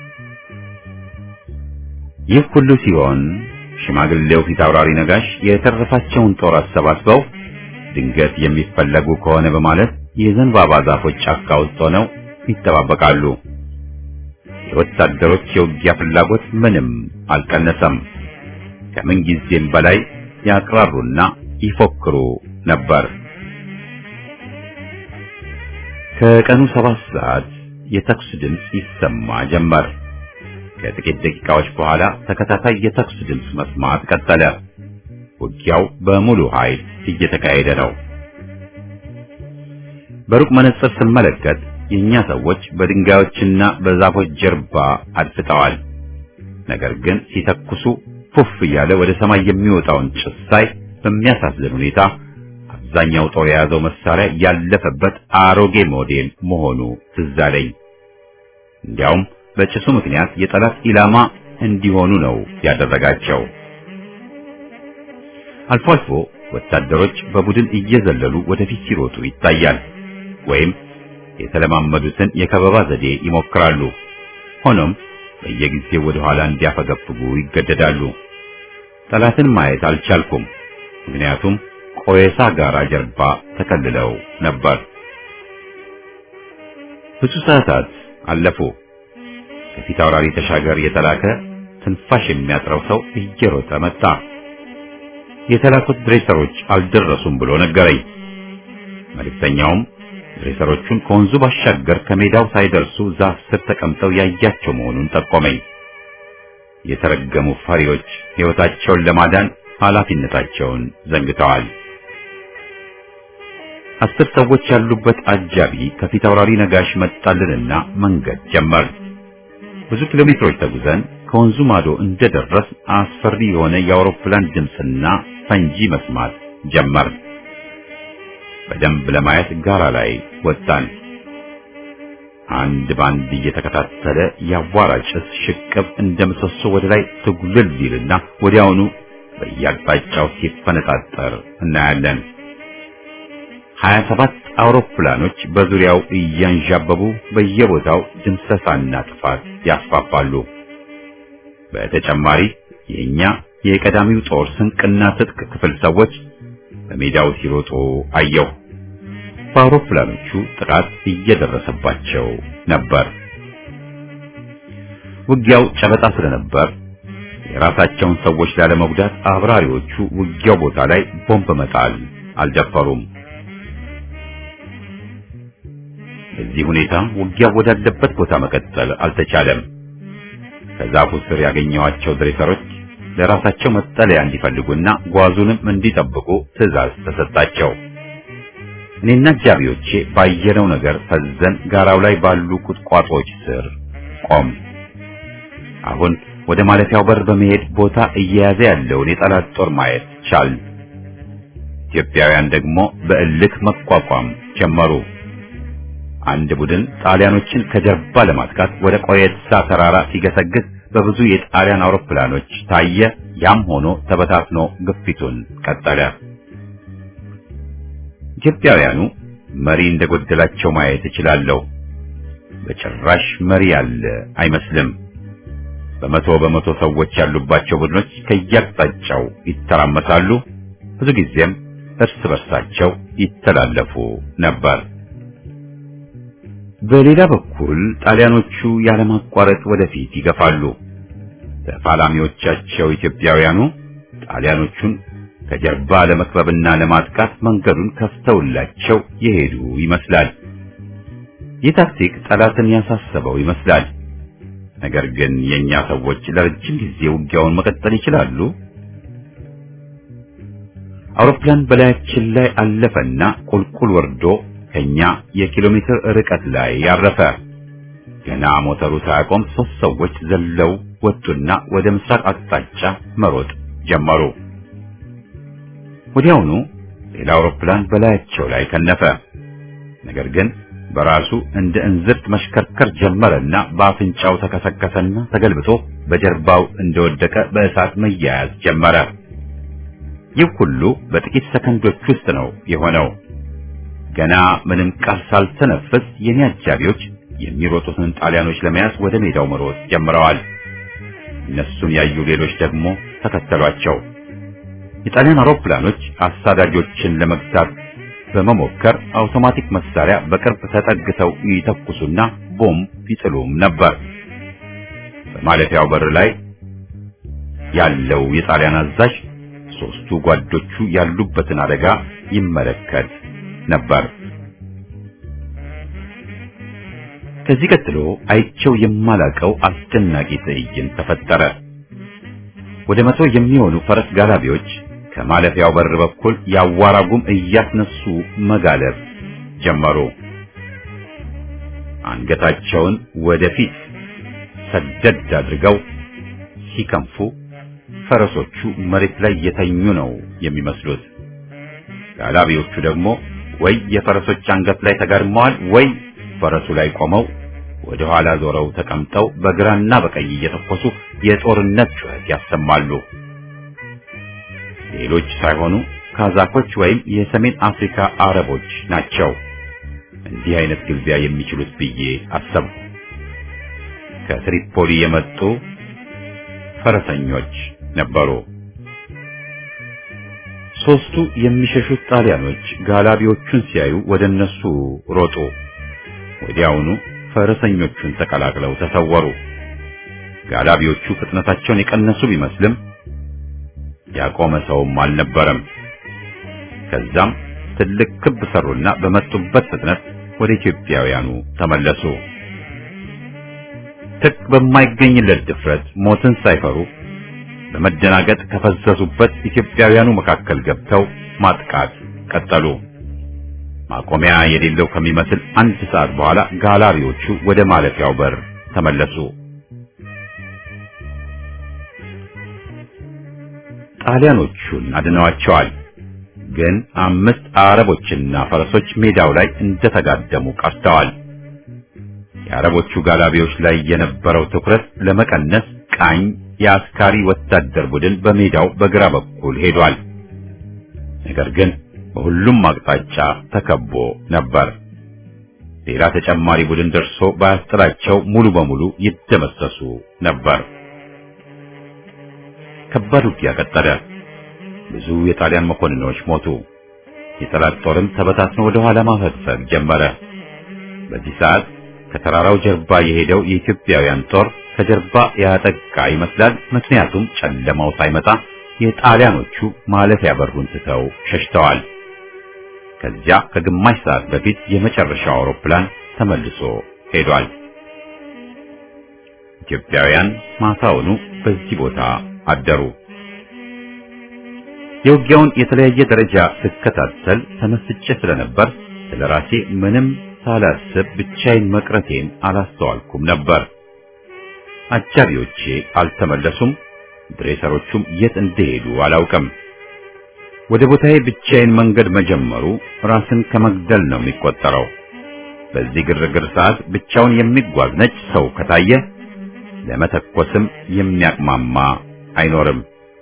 ይህ ሁሉ ሲሆን ሽማግሌው ፊት አውራሪ ነጋሽ የተረፋቸውን ጦር አሰባስበው ድንገት የሚፈለጉ ከሆነ በማለት የዘንባባ ዛፎች ጫካ ውስጥ ሆነው ይጠባበቃሉ። የወታደሮች የውጊያ ፍላጎት ምንም አልቀነሰም። ከምን ጊዜም በላይ ያቅራሩና ይፎክሩ ነበር። ከቀኑ ሰባት ሰዓት የተኩስ ድምፅ ይሰማ ጀመር። ከጥቂት ደቂቃዎች በኋላ ተከታታይ የተኩስ ድምፅ መስማት ቀጠለ። ውጊያው በሙሉ ኃይል እየተካሄደ ነው። በሩቅ መነጽር ስመለከት የኛ ሰዎች በድንጋዮችና በዛፎች ጀርባ አድፍጠዋል። ነገር ግን ሲተኩሱ ፉፍ እያለ ወደ ሰማይ የሚወጣውን ጭስ ሳይ በሚያሳዝን ሁኔታ አብዛኛው ጦር የያዘው መሳሪያ ያለፈበት አሮጌ ሞዴል መሆኑ ትዝ አለኝ። እንዲያውም በጭሱ ምክንያት የጠላት ኢላማ እንዲሆኑ ነው ያደረጋቸው። አልፎ አልፎ ወታደሮች በቡድን እየዘለሉ ወደፊት ሲሮጡ ይታያል፣ ወይም የተለማመዱትን የከበባ ዘዴ ይሞክራሉ። ሆኖም በየጊዜው ወደ ኋላ እንዲያፈገፍጉ ይገደዳሉ። ጠላትን ማየት አልቻልኩም፣ ምክንያቱም ቆየሳ ጋራ ጀርባ ተከልለው ነበር። ብዙ ሰዓታት አለፉ። ከፊት አውራሪ ተሻገር የተላከ ትንፋሽ የሚያጥረው ሰው እየሮጠ መጣ። የተላኩት ድሬሰሮች አልደረሱም ብሎ ነገረኝ። መልእክተኛውም ድሬሰሮቹን ከወንዙ ባሻገር ከሜዳው ሳይደርሱ ዛፍ ስር ተቀምጠው ያያቸው መሆኑን ጠቆመኝ። የተረገሙ ፈሪዎች ሕይወታቸውን ለማዳን ኃላፊነታቸውን ዘንግተዋል። አስር ሰዎች ያሉበት አጃቢ ከፊት አውራሪ ነጋሽ መጣልንና መንገድ ጀመር። ብዙ ኪሎ ሜትሮች ተጉዘን ከወንዙ ማዶ እንደደረስ አስፈሪ የሆነ የአውሮፕላን ድምፅና ፈንጂ መስማት ጀመር። በደንብ ለማየት ጋራ ላይ ወጣን። አንድ ባንድ እየተከታተለ ያዋራ ጭስ ሽቅብ እንደ ምሰሶ ወደ ላይ ትጉልል ይልና ወዲያውኑ በየአቅጣጫው ሲፈነጣጠር እናያለን። ሀያ ሰባት አውሮፕላኖች በዙሪያው እያንዣበቡ በየቦታው ድምሰሳና ጥፋት ያስፋፋሉ። በተጨማሪ የኛ የቀዳሚው ጦር ስንቅና ትጥቅ ክፍል ሰዎች በሜዳው ሲሮጡ አየሁ። በአውሮፕላኖቹ ጥቃት እየደረሰባቸው ነበር። ውጊያው ጨበጣ ስለነበር የራሳቸውን ሰዎች ላለመጉዳት አብራሪዎቹ ውጊያው ቦታ ላይ ቦምብ መጣል አልደፈሩም። በዚህ ሁኔታ ውጊያው ወዳለበት ቦታ መቀጠል አልተቻለም። ከዛፉ ስር ያገኘዋቸው ድሬሰሮች ለራሳቸው መጠለያ እንዲፈልጉና ጓዙንም እንዲጠብቁ ትዕዛዝ ተሰጣቸው። እኔና አጃቢዎቼ ባየነው ነገር ፈዘን ጋራው ላይ ባሉ ቁጥቋጦዎች ስር ቆም። አሁን ወደ ማለፊያው በር በመሄድ ቦታ እየያዘ ያለውን የጠላት ጦር ማየት ቻል። ኢትዮጵያውያን ደግሞ በእልክ መቋቋም ጀመሩ። አንድ ቡድን ጣሊያኖችን ከጀርባ ለማጥቃት ወደ ቆየትሳ ተራራ ሲገሰግስ በብዙ የጣሊያን አውሮፕላኖች ታየ። ያም ሆኖ ተበታትኖ ግፊቱን ቀጠለ። ኢትዮጵያውያኑ መሪ እንደጎደላቸው ማየት እችላለሁ። በጭራሽ መሪ ያለ አይመስልም። በመቶ በመቶ ሰዎች ያሉባቸው ቡድኖች ከየአቅጣጫው ይተራመሳሉ። ብዙ ጊዜም እርስ በርሳቸው ይተላለፉ ነበር። በሌላ በኩል ጣሊያኖቹ ያለማቋረጥ ወደፊት ይገፋሉ። ተፋላሚዎቻቸው ኢትዮጵያውያኑ ጣሊያኖቹን ከጀርባ ለመክበብና ለማጥቃት መንገዱን ከፍተውላቸው የሄዱ ይመስላል። ይህ ታክቲክ ጠላትን ያሳሰበው ይመስላል። ነገር ግን የኛ ሰዎች ለረጅም ጊዜ ውጊያውን መቀጠል ይችላሉ? አውሮፕላን በላያችን ላይ አለፈና ቁልቁል ወርዶ ከኛ የኪሎ ሜትር ርቀት ላይ ያረፈ። ገና ሞተሩ ሳያቆም ሶስት ሰዎች ዘለው ወጡና ወደ ምስራቅ አቅጣጫ መሮጥ ጀመሩ። ወዲያውኑ ሌላ አውሮፕላን በላያቸው ላይ ከነፈ። ነገር ግን በራሱ እንደ እንዝርት መሽከርከር ጀመረና በአፍንጫው ተከሰከሰና ተገልብጦ በጀርባው እንደወደቀ በእሳት መያያዝ ጀመረ። ይህ ሁሉ በጥቂት ሰከንዶች ውስጥ ነው የሆነው። ገና ምንም ቃል ሳልተነፍስ የኔ አጃቢዎች የሚሮጡትን ጣሊያኖች ለመያዝ ወደ ሜዳው መሮጥ ጀምረዋል። እነሱን ያዩ ሌሎች ደግሞ ተከተሏቸው። የጣሊያን አውሮፕላኖች አሳዳጆችን ለመግታት በመሞከር አውቶማቲክ መሳሪያ በቅርብ ተጠግተው ይተኩሱና ቦምብ ይጥሉም ነበር። በማለፊያው በር ላይ ያለው የጣሊያን አዛዥ ሶስቱ ጓዶቹ ያሉበትን አደጋ ይመለከት ነበር። ከዚህ ቀጥሎ አይቸው የማላቀው አስደናቂ ትዕይንት ተፈጠረ። ወደ መቶ የሚሆኑ ፈረስ ጋላቢዎች ከማለፊያው በር በኩል ያዋራጉም እያስነሱ መጋለብ ጀመሩ። አንገታቸውን ወደፊት ሰደድ አድርገው ሲከንፉ ፈረሶቹ መሬት ላይ የተኙ ነው የሚመስሉት። ጋላቢዎቹ ደግሞ ወይ የፈረሶች አንገት ላይ ተጋድመዋል ወይ ፈረሱ ላይ ቆመው ወደ ኋላ ዞረው ተቀምጠው በግራና በቀኝ እየተኮሱ የጦርነት ጩኸት ያሰማሉ። ሌሎች ሳይሆኑ ካዛኮች ወይም የሰሜን አፍሪካ አረቦች ናቸው እንዲህ አይነት ግልቢያ የሚችሉት ብዬ አሰብኩ። ከትሪፖሊ የመጡ ፈረሰኞች ነበሩ። ሶስቱ የሚሸሹት ጣሊያኖች ጋላቢዎቹን ሲያዩ ወደ እነሱ ሮጡ። ወዲያውኑ ፈረሰኞቹን ተቀላቅለው ተሰወሩ። ጋላቢዎቹ ፍጥነታቸውን የቀነሱ ቢመስልም ያቆመ ሰውም አልነበረም። ከዛም ትልቅ ክብ ሰሩና በመጡበት ፍጥነት ወደ ኢትዮጵያውያኑ ተመለሱ። ትክ በማይገኝለት ድፍረት ሞትን ሳይፈሩ በመደናገጥ ከፈሰሱበት ኢትዮጵያውያኑ መካከል ገብተው ማጥቃት ቀጠሉ። ማቆሚያ የሌለው ከሚመስል አንድ ሰዓት በኋላ ጋላቢዎቹ ወደ ማለፊያው በር ተመለሱ። ጣሊያኖቹን አድነዋቸዋል። ግን አምስት አረቦችና ፈረሶች ሜዳው ላይ እንደተጋደሙ ቀርተዋል። የአረቦቹ ጋላቢዎች ላይ የነበረው ትኩረት ለመቀነስ ቃኝ የአስካሪ ወታደር ቡድን በሜዳው በግራ በኩል ሄዷል። ነገር ግን በሁሉም አቅጣጫ ተከቦ ነበር። ሌላ ተጨማሪ ቡድን ደርሶ ባያስጥላቸው ሙሉ በሙሉ ይደመሰሱ ነበር። ከባድ ውጊያ ቀጠለ። ብዙ የጣሊያን መኮንኖች ሞቱ። የጠላት ጦርም ተበታትኖ ወደ ኋላ ማፈግፈግ ጀመረ። በዚህ ሰዓት ከተራራው ጀርባ የሄደው የኢትዮጵያውያን ጦር ከጀርባ ያጠቃ ይመስላል። ምክንያቱም ጨለማው ሳይመጣ የጣሊያኖቹ ማለፊያ በሩን ትተው ሸሽተዋል። ከዚያ ከግማሽ ሰዓት በፊት የመጨረሻው አውሮፕላን ተመልሶ ሄዷል። ኢትዮጵያውያን ማታውኑ በዚህ ቦታ አደሩ። የውጊያውን የተለያየ ደረጃ ስከታተል ተመስጬ ስለነበር ስለራሴ ምንም ሳላስብ ብቻዬን መቅረቴን አላስተዋልኩም ነበር። አጃቢዎቼ አልተመለሱም። ድሬሰሮቹም የት እንደሄዱ አላውቅም። ወደ ቦታዬ ብቻዬን መንገድ መጀመሩ ራስን ከመግደል ነው የሚቆጠረው። በዚህ ግርግር ሰዓት ብቻውን የሚጓዝ ነጭ ሰው ከታየ ለመተኮስም የሚያቅማማ አይኖርም።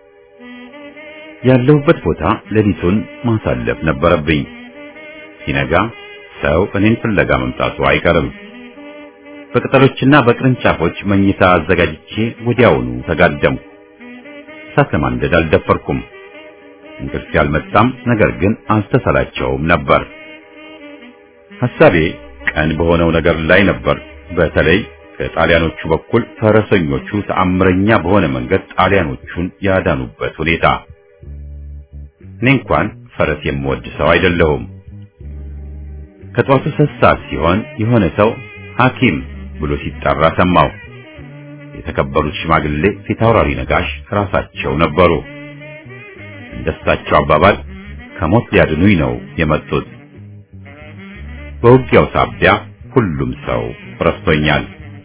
ያለሁበት ቦታ ሌሊቱን ማሳለፍ ነበረብኝ። ሲነጋ ሰው እኔን ፍለጋ መምጣቱ አይቀርም። በቅጠሎችና በቅርንጫፎች መኝታ አዘጋጅቼ ወዲያውኑ ተጋደምኩ። እሳት ለማንደድ አልደፈርኩም። እንቅልፍ ያልመጣም፣ ነገር ግን አልተሰላቸውም ነበር። ሐሳቤ ቀን በሆነው ነገር ላይ ነበር። በተለይ ከጣሊያኖቹ በኩል ፈረሰኞቹ ተአምረኛ በሆነ መንገድ ጣሊያኖቹን ያዳኑበት ሁኔታ። እኔ እንኳን ፈረስ የምወድ ሰው አይደለሁም። ከጧቱ ሶስት ሰዓት ሲሆን የሆነ ሰው ሐኪም ብሎ ሲጠራ ሰማሁ። የተከበሩት ሽማግሌ ፊታውራሪ ነጋሽ ራሳቸው ነበሩ። እንደሳቸው አባባል ከሞት ሊያድኑኝ ነው የመጡት። በውጊያው ሳቢያ ሁሉም ሰው ረስቶኛል።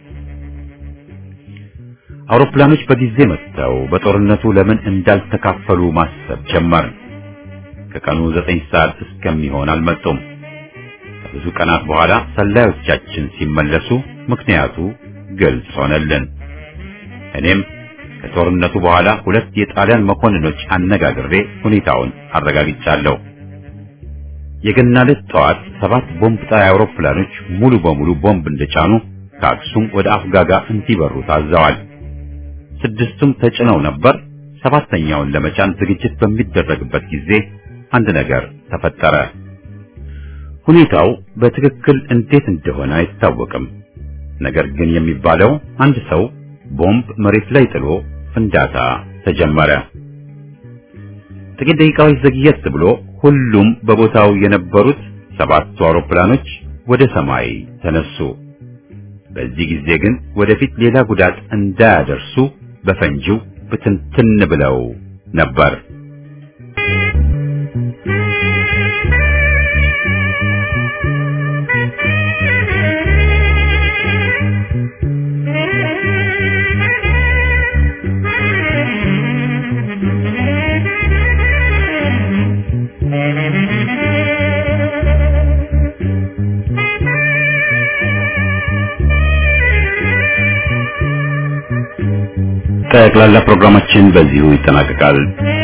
አውሮፕላኖች በጊዜ መጥተው በጦርነቱ ለምን እንዳልተካፈሉ ማሰብ ጀመርን። ከቀኑ ዘጠኝ ሰዓት እስከሚሆን አልመጡም። ከብዙ ቀናት በኋላ ሰላዮቻችን ሲመለሱ ምክንያቱ ግልጽ ሆነልን። እኔም ከጦርነቱ በኋላ ሁለት የጣሊያን መኮንኖች አነጋግሬ ሁኔታውን አረጋግጫለሁ። የገና ዕለት ጠዋት ሰባት ቦምብ ጣይ አውሮፕላኖች ሙሉ በሙሉ ቦምብ እንደጫኑ ከአክሱም ወደ አፍጋጋ እንዲበሩ ታዘዋል። ስድስቱም ተጭነው ነበር። ሰባተኛውን ለመጫን ዝግጅት በሚደረግበት ጊዜ አንድ ነገር ተፈጠረ። ሁኔታው በትክክል እንዴት እንደሆነ አይታወቅም። ነገር ግን የሚባለው አንድ ሰው ቦምብ መሬት ላይ ጥሎ ፍንዳታ ተጀመረ። ጥቂት ደቂቃዎች ዘግየት ብሎ ሁሉም በቦታው የነበሩት ሰባቱ አውሮፕላኖች ወደ ሰማይ ተነሱ። በዚህ ጊዜ ግን ወደፊት ሌላ ጉዳት እንዳያደርሱ በፈንጂው ብትንትን ብለው ነበር። ጠቅላላ ፕሮግራማችን በዚሁ ይጠናቀቃል።